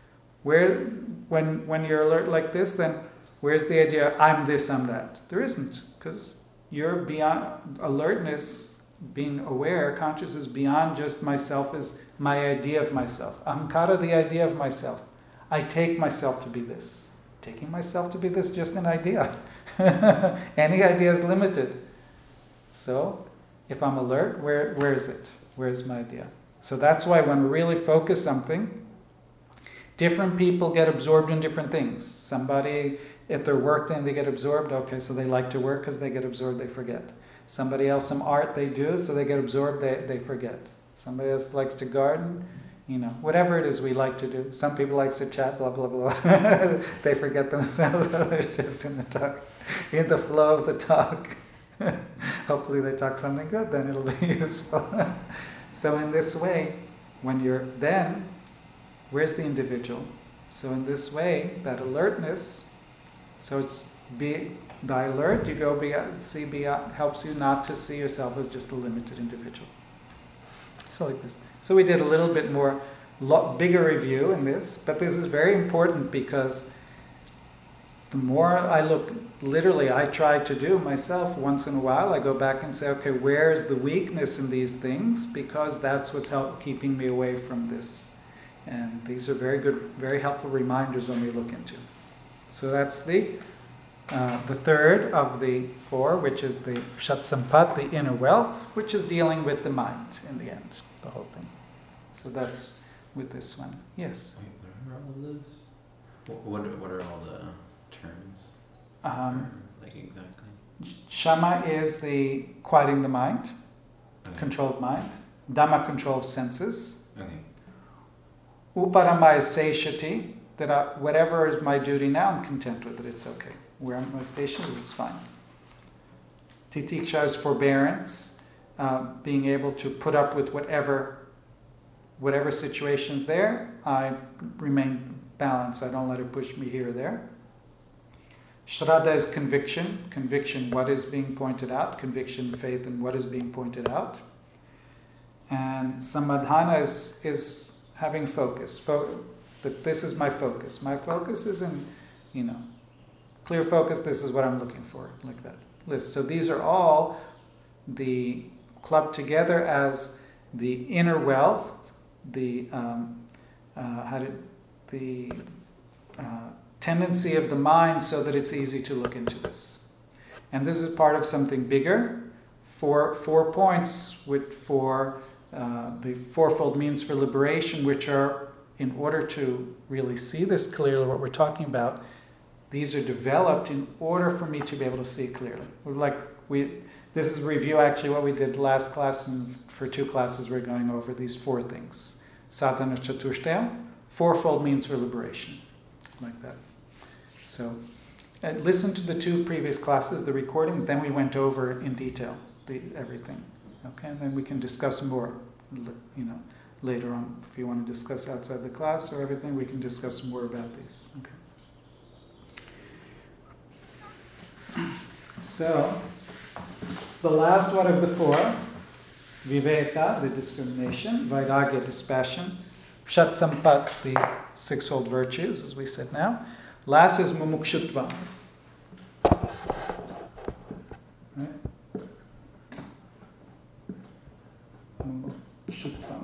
When you're alert like this, then where's the idea, I'm this, I'm that? There isn't, because you're beyond alertness, being aware, conscious is beyond just myself as my idea of myself. Ahankara, the idea of myself. I take myself to be this. Taking myself to be this, just an idea. Any idea is limited. So, if I'm alert, where is it? Where's my idea? So that's why when we really focus something, different people get absorbed in different things. Somebody, at their work thing, they get absorbed. Okay, so they like to work because they get absorbed, they forget. Somebody else, some art they do, so they get absorbed, they forget. Somebody else likes to garden, whatever it is we like to do. Some people like to chat, blah, blah, blah. They forget themselves, they're just in the talk, in the flow of the talk. Hopefully they talk something good, then it'll be useful. So in this way, when you're then, where's the individual? So in this way, that alertness, so it's by alert, you go beyond, helps you not to see yourself as just a limited individual. So like this. So we did a little bit more, bigger review in this, but this is very important because the more I look, literally I try to do myself once in a while, I go back and say, okay, where's the weakness in these things? Because that's what's keeping me away from this. And these are very good, very helpful reminders when we look into. So that's the third of the four, which is the Shat Sampat, the inner wealth, which is dealing with the mind in the end, the whole thing. So that's with this one. Yes? Wait, what are all of those? What are all the terms? Like exactly? Shama is the quieting the mind, Okay. control of mind. Dhamma, control of senses. Okay. Uparama is satiety, that whatever is my duty now, I'm content with it, it's okay. Where my station is, it's fine. Titiksha is forbearance, being able to put up with whatever situation's there, I remain balanced, I don't let it push me here or there. Shraddha is conviction, what is being pointed out, conviction, faith in what is being pointed out. And samadhana is having focus, that this is my focus. My focus is in, clear focus, this is what I'm looking for, like that list. So these are all the clubbed together as the inner wealth, the tendency of the mind so that it's easy to look into this. And this is part of something bigger. 4 points for the fourfold means for liberation, which are, in order to really see this clearly, what we're talking about, these are developed in order for me to be able to see clearly. This is a review, actually, what we did last class, and for 2 classes we're going over these 4 things. Sadhana Chatushtaya, fourfold means for liberation, like that. So, listen to the 2 previous classes, the recordings, then we went over in detail everything. Okay, and then we can discuss more, later on. If you want to discuss outside the class or everything, we can discuss more about these. Okay. So, the last one of the 4, Viveka, the discrimination, Vairagya, dispassion, Shat Sampat, the 6-fold virtues, as we said now. Last is Mumukshutva. Right? Mumukshutva.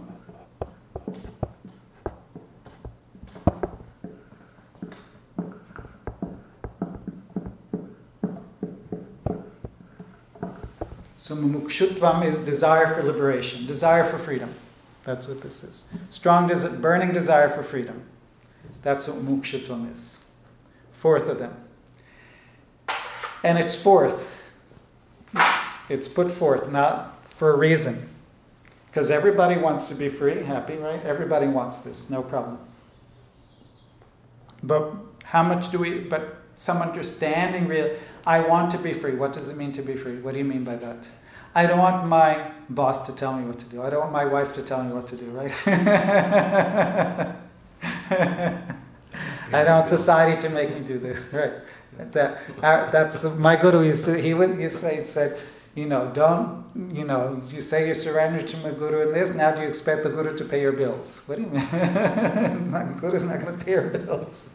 So mumukshutvam is desire for liberation, desire for freedom. That's what this is. Burning desire for freedom. That's what mumukshutvam is. 4th of them. And it's 4th. It's put forth, not for a reason. Because everybody wants to be free, happy, right? Everybody wants this, no problem. But how much do we, but some understanding real, I want to be free. What does it mean to be free? What do you mean by that? I don't want my boss to tell me what to do. I don't want my wife to tell me what to do, right? I don't want society to make me do this, right? That's my guru used to, he said, don't, you say you surrender to my guru in this, now do you expect the guru to pay your bills? What do you mean? Guru's not going to pay your bills.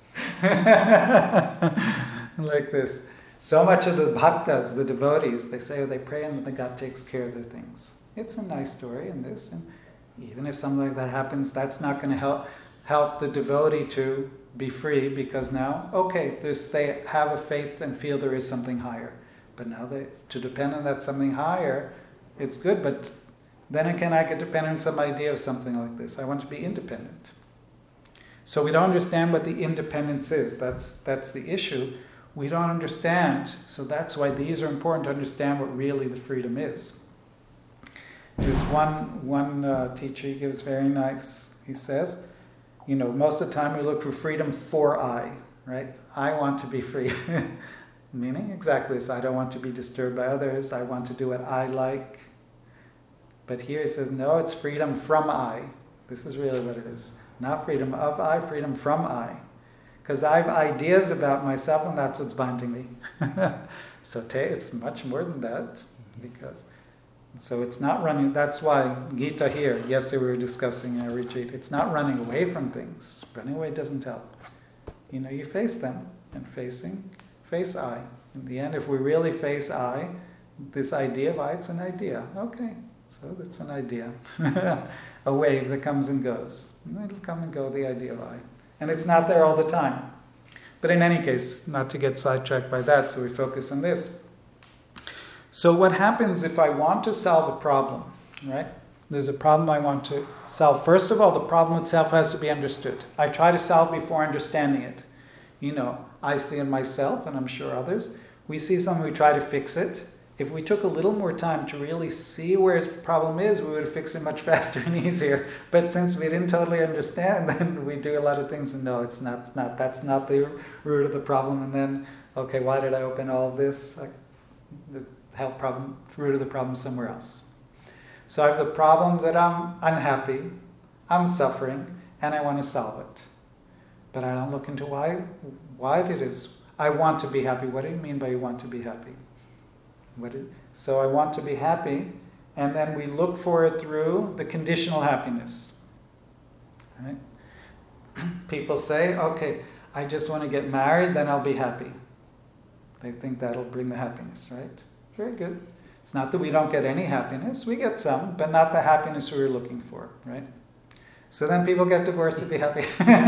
Like this. So much of the bhaktas, the devotees, they say they pray and then God takes care of their things. It's a nice story in this, and even if something like that happens, that's not going to help the devotee to be free, because now, they have a faith and feel there is something higher. But now to depend on that something higher, it's good, but then again I could depend on some idea of something like this. I want to be independent. So we don't understand what the independence is. That's the issue. We don't understand, so that's why these are important to understand what really the freedom is. There's one teacher, he gives very nice, he says, most of the time we look for freedom for I, right? I want to be free. Meaning exactly this, I don't want to be disturbed by others, I want to do what I like. But here he says, no, it's freedom from I. This is really what it is. Not freedom of I, freedom from I. Because I have ideas about myself and that's what's binding me. So it's much more than that. So it's not running, that's why Gita here, yesterday we were discussing in our retreat, it's not running away from things. Running away doesn't help. You face them, and face I. In the end, if we really face I, this idea of I, it's an idea. Okay, so it's an idea. A wave that comes and goes. And it'll come and go, the idea of I. And it's not there all the time. But in any case, not to get sidetracked by that, so we focus on this. So what happens if I want to solve a problem, right? There's a problem I want to solve. First of all, the problem itself has to be understood. I try to solve before understanding it. I see in myself, and I'm sure others, we see something, we try to fix it. If we took a little more time to really see where the problem is, we would fix it much faster and easier. But since we didn't totally understand, then we do a lot of things and no, it's not that's not the root of the problem. And then, okay, why did I open all of this? The root of the problem somewhere else. So I have the problem that I'm unhappy, I'm suffering, and I want to solve it. But I don't look into why it is. I want to be happy. What do you mean by you want to be happy? So I want to be happy, and then we look for it through the conditional happiness. Right? People say, okay, I just want to get married, then I'll be happy. They think that'll bring the happiness, right? Very good. It's not that we don't get any happiness. We get some, but not the happiness we were looking for, right? So then people get divorced to be happy.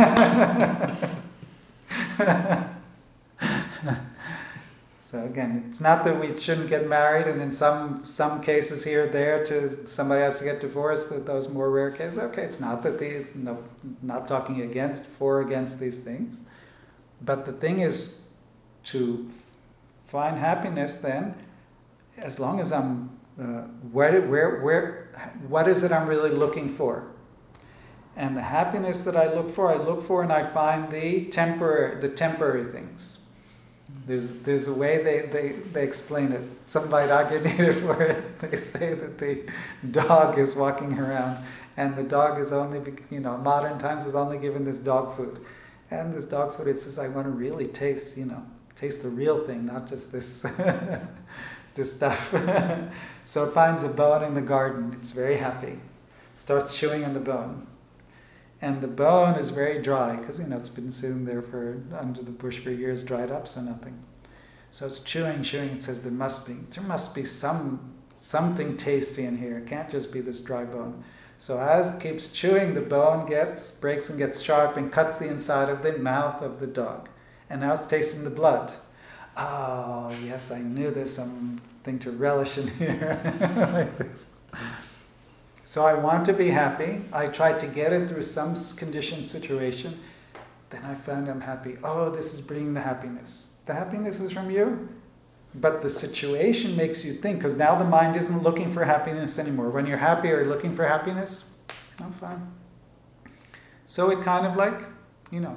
So again, it's not that we shouldn't get married, and in some cases here or there, somebody has to get divorced. Those more rare cases, okay, it's not that not talking against these things, but the thing is to find happiness. Then, as long as I'm, what is it I'm really looking for? And the happiness that I look for, and I find the temporary things. There's a way they explain it. Some Vairagya needed for it. They say that the dog is walking around, and the dog is only, modern times is only given this dog food, and this dog food, it says I want to really taste the real thing, not just this this stuff. So it finds a bone in the garden. It's very happy. Starts chewing on the bone. And the bone is very dry because it's been sitting there under the bush for years, dried up, so nothing. So it's chewing. It says there must be something tasty in here. It can't just be this dry bone. So as it keeps chewing, the bone breaks and gets sharp and cuts the inside of the mouth of the dog. And now it's tasting the blood. Oh yes, I knew there's something to relish in here, like this. So I want to be happy. I tried to get it through some conditioned situation. Then I found I'm happy. Oh, this is bringing the happiness. The happiness is from you. But the situation makes you think, because now the mind isn't looking for happiness anymore. When you're happy, are you looking for happiness? I'm fine. So it kind of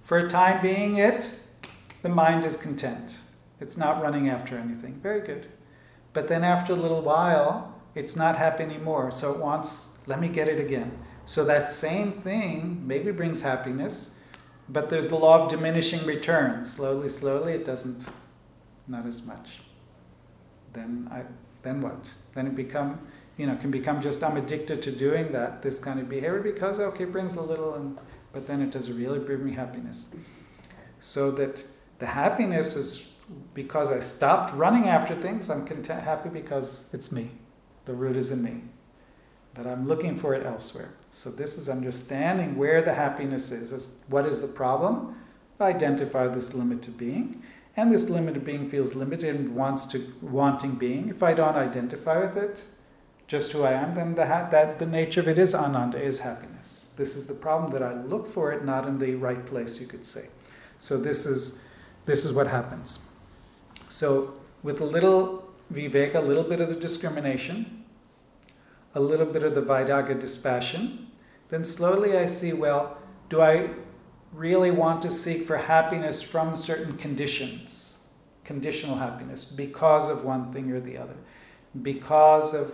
For a time being, the mind is content. It's not running after anything. Very good. But then after a little while, it's not happy anymore. So it wants, let me get it again. So that same thing maybe brings happiness, but there's the law of diminishing returns. Slowly, slowly, it doesn't, not as much. Then what? Then it can become just, I'm addicted to doing this kind of behavior because, okay, it brings a little, but then it doesn't really bring me happiness. So that the happiness is because I stopped running after things, I'm happy because it's me. The root is in me. That I'm looking for it elsewhere. So this is understanding where the happiness is. What is the problem? Identify this limited being. And this limited being feels limited and wanting being. If I don't identify with it, just who I am, then the nature of it is ananda, is happiness. This is the problem, that I look for it not in the right place, you could say. So this is what happens. So with a little viveka, a little bit of the discrimination, a little bit of the vairagya, dispassion, then slowly I see, well, do I really want to seek for happiness from certain conditions, conditional happiness, because of one thing or the other, because of,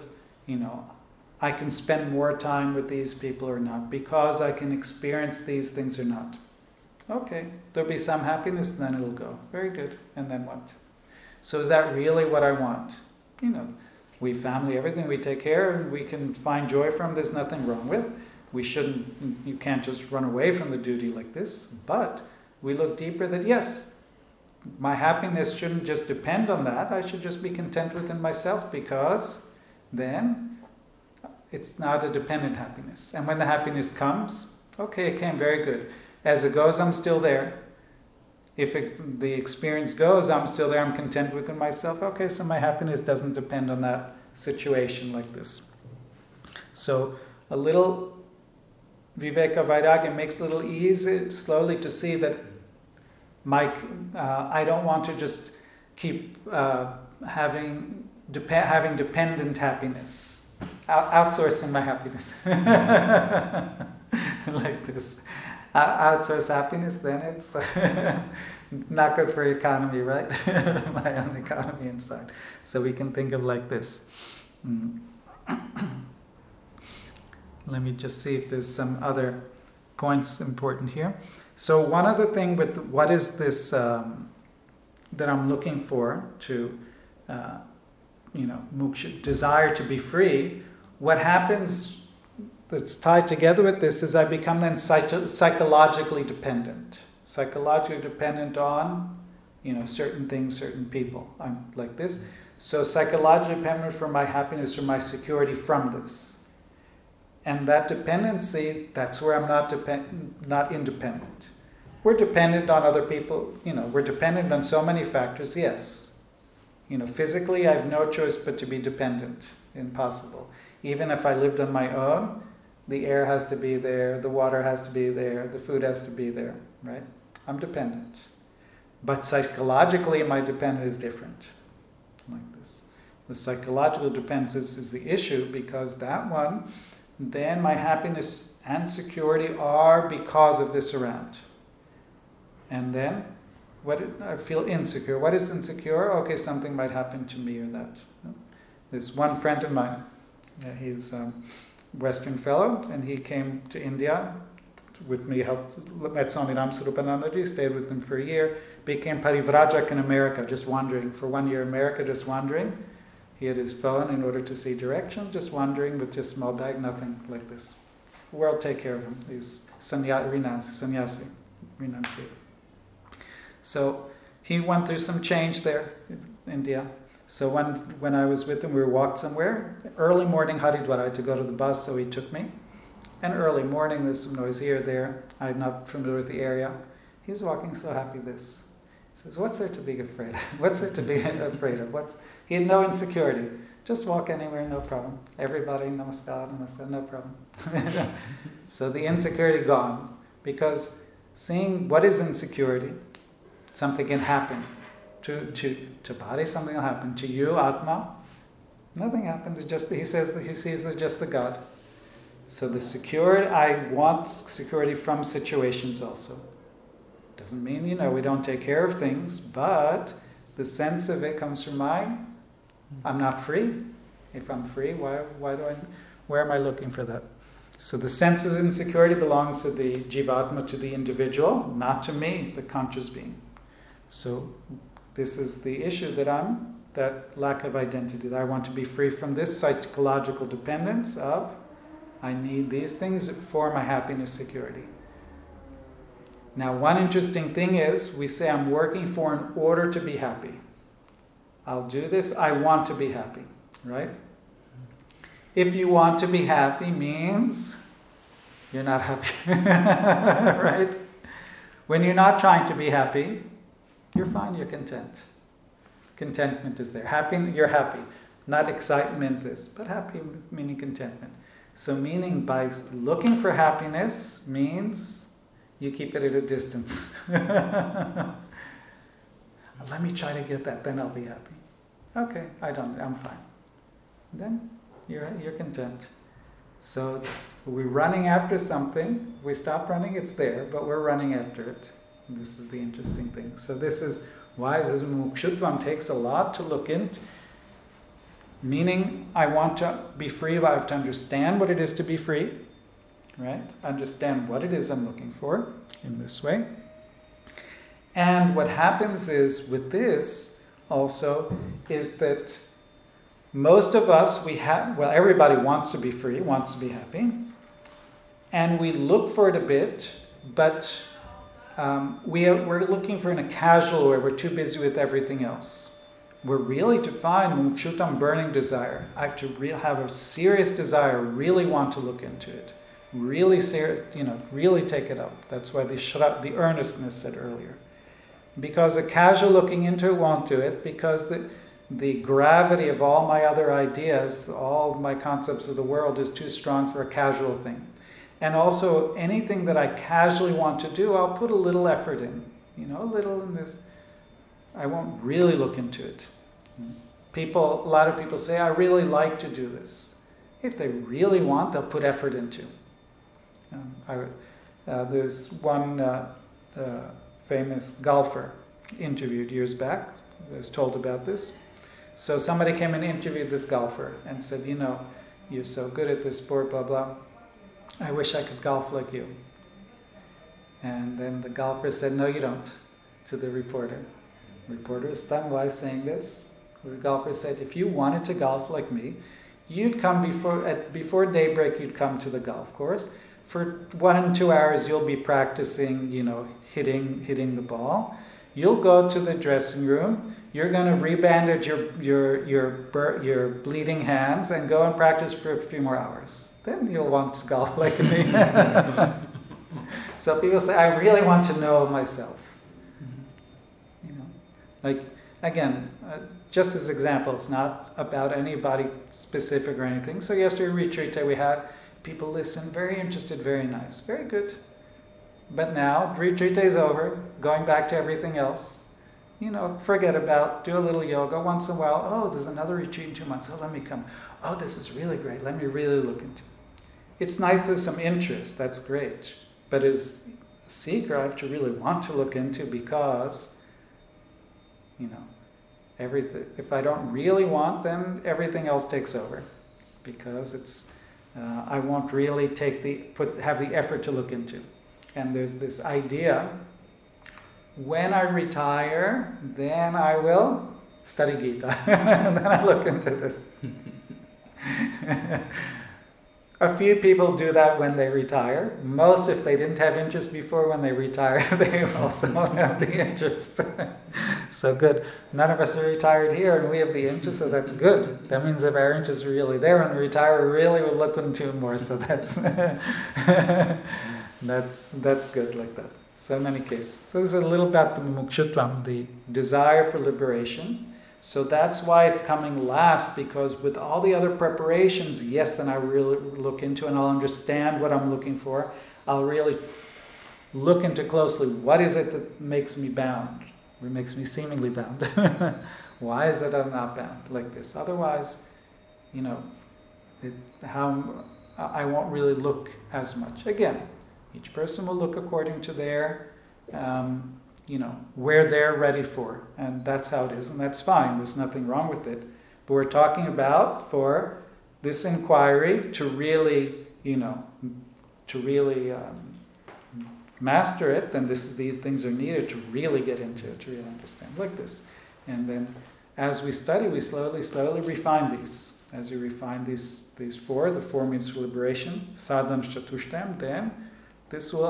I can spend more time with these people or not, because I can experience these things or not. Okay, there'll be some happiness, then it'll go. Very good. And then what? So is that really what I want? We family, everything we take care and we can find joy from, there's nothing wrong with. You can't just run away from the duty like this, but we look deeper that yes, my happiness shouldn't just depend on that, I should just be content within myself, because then it's not a dependent happiness. And when the happiness comes, okay, it came, very good. As it goes, I'm still there. If the experience goes, I'm still there, I'm content within myself. Okay, so my happiness doesn't depend on that situation like this. So a little viveka vairagya makes a little easy, slowly, to see that I don't want to just keep having dependent happiness, outsourcing my happiness like this. Outsource happiness, then it's not good for economy, right? My own economy inside. So we can think of like this. Let me just see if there's some other points important here. So one other thing with what is this that I'm looking for to, muksha, desire to be free, what happens that's tied together with this is I become then psychologically dependent. Psychologically dependent on, certain things, certain people. I'm like this. So psychologically dependent for my happiness or my security from this. And that dependency, that's where I'm not independent. We're dependent on other people, we're dependent on so many factors, yes. Physically I have no choice but to be dependent, impossible. Even if I lived on my own, the air has to be there, the water has to be there, the food has to be there, right? I'm dependent. But psychologically, my dependence is different, like this. The psychological dependence is the issue, because that one, then my happiness and security are because of this around. And then, I feel insecure. What is insecure? Okay, something might happen to me or that. There's one friend of mine, he's Western fellow, and he came to India with me, met Swami Ramsarupanandaji, stayed with him for a year, became Parivrajak in America, just wandering. For 1 year in America, just wandering. He had his phone in order to see directions, just wandering with just small bag, nothing like this. The world take care of him. He's sannyasi, renunciated. So he went through some change there in India. So when I was with him, we walked somewhere. Early morning, Haridwar, I had to go to the bus, so he took me. And early morning, there's some noise here, there. I'm not familiar with the area. He's walking so happy, this. He says, what's there to be afraid of? What's there to be afraid of? He had no insecurity. Just walk anywhere, no problem. Everybody, namaskar, no problem. So the insecurity gone. Because seeing what is insecurity, something can happen. To body, something will happen. To you, Atma, nothing happens. He says that he sees there's just the God. So the security, I want security from situations also. Doesn't mean, we don't take care of things, but the sense of it comes from I'm not free. If I'm free, where am I looking for that? So the sense of insecurity belongs to the Jivatma, to the individual, not to me, the conscious being. So this is the issue that lack of identity, that I want to be free from this psychological dependence of, I need these things for my happiness, security. Now, one interesting thing is, we say I'm working for in order to be happy. I'll do this, I want to be happy, right? If you want to be happy means you're not happy, right? When you're not trying to be happy, you're fine, you're content. Contentment is there. Happy, you're happy. Not excitement is, but happy meaning contentment. So meaning by looking for happiness means you keep it at a distance. Let me try to get that, then I'll be happy. Okay, I'm fine. Then you're content. So we're running after something. If we stop running, it's there, but we're running after it. And this is the interesting thing. So this is why this Mukshutvam takes a lot to look into. Meaning, I want to be free, I have to understand what it is to be free, right? Understand what it is I'm looking for in this way. And what happens is with this also is that most of us, everybody wants to be free, wants to be happy, and we look for it a bit, but we're looking for it in a casual way. We're too busy with everything else. We're really to find Mukshutam, burning desire. I have to have a serious desire, really want to look into it, really really take it up. That's why the earnestness said earlier. Because a casual looking into it won't do it, because the gravity of all my other ideas, all my concepts of the world is too strong for a casual thing. And also, anything that I casually want to do, I'll put a little effort in. A little in this. I won't really look into it. A lot of people say, I really like to do this. If they really want, they'll put effort into. There's one famous golfer interviewed years back. I was told about this. So somebody came and interviewed this golfer and said, you're so good at this sport, blah, blah. I wish I could golf like you. And then the golfer said, no, you don't, to the reporter. The reporter was stunned. Why saying this? The golfer said, if you wanted to golf like me, you'd come before daybreak, you'd come to the golf course. For 1 and 2 hours, you'll be practicing, hitting the ball. You'll go to the dressing room. You're going to rebandage your bleeding hands and go and practice for a few more hours. Then you'll want to golf like me. So people say, I really want to know myself. Again, just as example, it's not about anybody specific or anything. So yesterday retreat we had, people listened, very interested, very nice, very good. But now, retreat is over, going back to everything else. Forget about, do a little yoga once in a while. Oh, there's another retreat in 2 months. Oh, let me come. Oh, this is really great. Let me really look into it. It's nice there's some interest. That's great. But as a seeker, I have to really want to look into because, everything. If I don't really want, then everything else takes over. Because I won't really have the effort to look into. And there's this idea, when I retire, then I will study Gita. And then I look into this. A few people do that when they retire. Most, if they didn't have interest before, when they retire, they also won't have the interest. So good. None of us are retired here, and we have the interest, so that's good. That means if our interest is really there, when we retire, we really will look into it more. So that's that's good like that. So in any case, so this is a little about the mukshutvam, the desire for liberation. So that's why it's coming last, because with all the other preparations, yes, then I really look into and I'll understand what I'm looking for. I'll really look into closely, what is it that makes me bound, or makes me seemingly bound? Why is it I'm not bound like this? Otherwise, I won't really look as much. Again, each person will look according to their where they're ready for. And that's how it is, and that's fine. There's nothing wrong with it. But we're talking about for this inquiry to really, master it, then these things are needed to really get into it, to really understand, like this. And then as we study, we slowly refine these. As you refine these four, the four means for liberation, sadhana chatushtam, then this will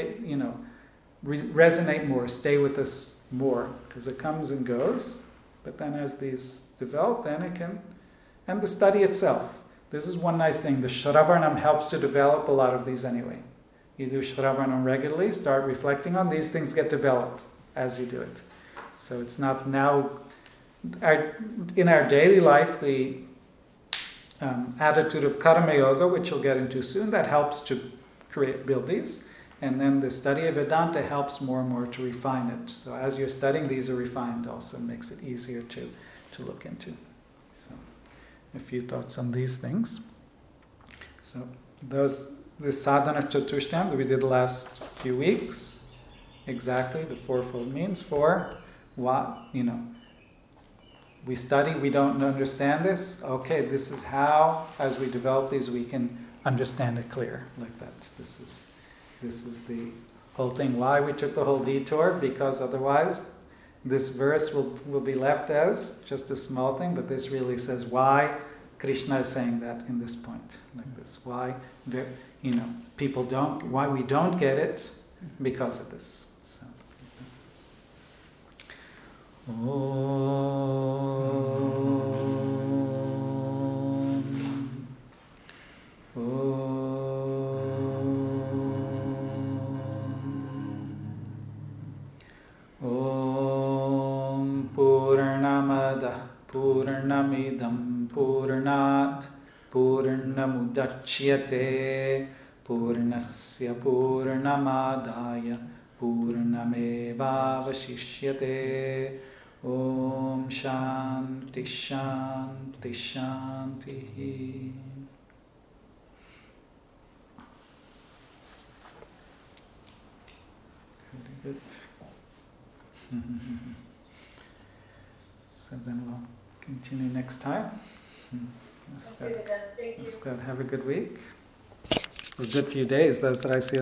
resonate more, stay with us more, because it comes and goes. But then as these develop, then it can, and the study itself. This is one nice thing. The Shravanam helps to develop a lot of these anyway. You do Shravanam regularly, start reflecting on these things, get developed as you do it. So it's not now, in our daily life, the attitude of Karma Yoga, which we'll get into soon, that helps to build these. And then the study of Vedanta helps more and more to refine it. So as you're studying, these are refined also, makes it easier to look into. So a few thoughts on these things. So this sadhana chatushtayam that we did the last few weeks, exactly, the fourfold means for what, we study, we don't understand this, okay, this is how, as we develop these, we can understand it clear, like that. This is the whole thing. Why we took the whole detour, because otherwise this verse will be left as just a small thing, but this really says why Krishna is saying that in this point, like this. Why, why we don't get it because of this. So, Purnamidam Purnat Purnamudachyate Purnasya Purnamadaya Purnamevavashishyate. Om Shanti Shanti Shanti. Good. So then we'll continue next time. Scott, have a good week. A good few days, those that I see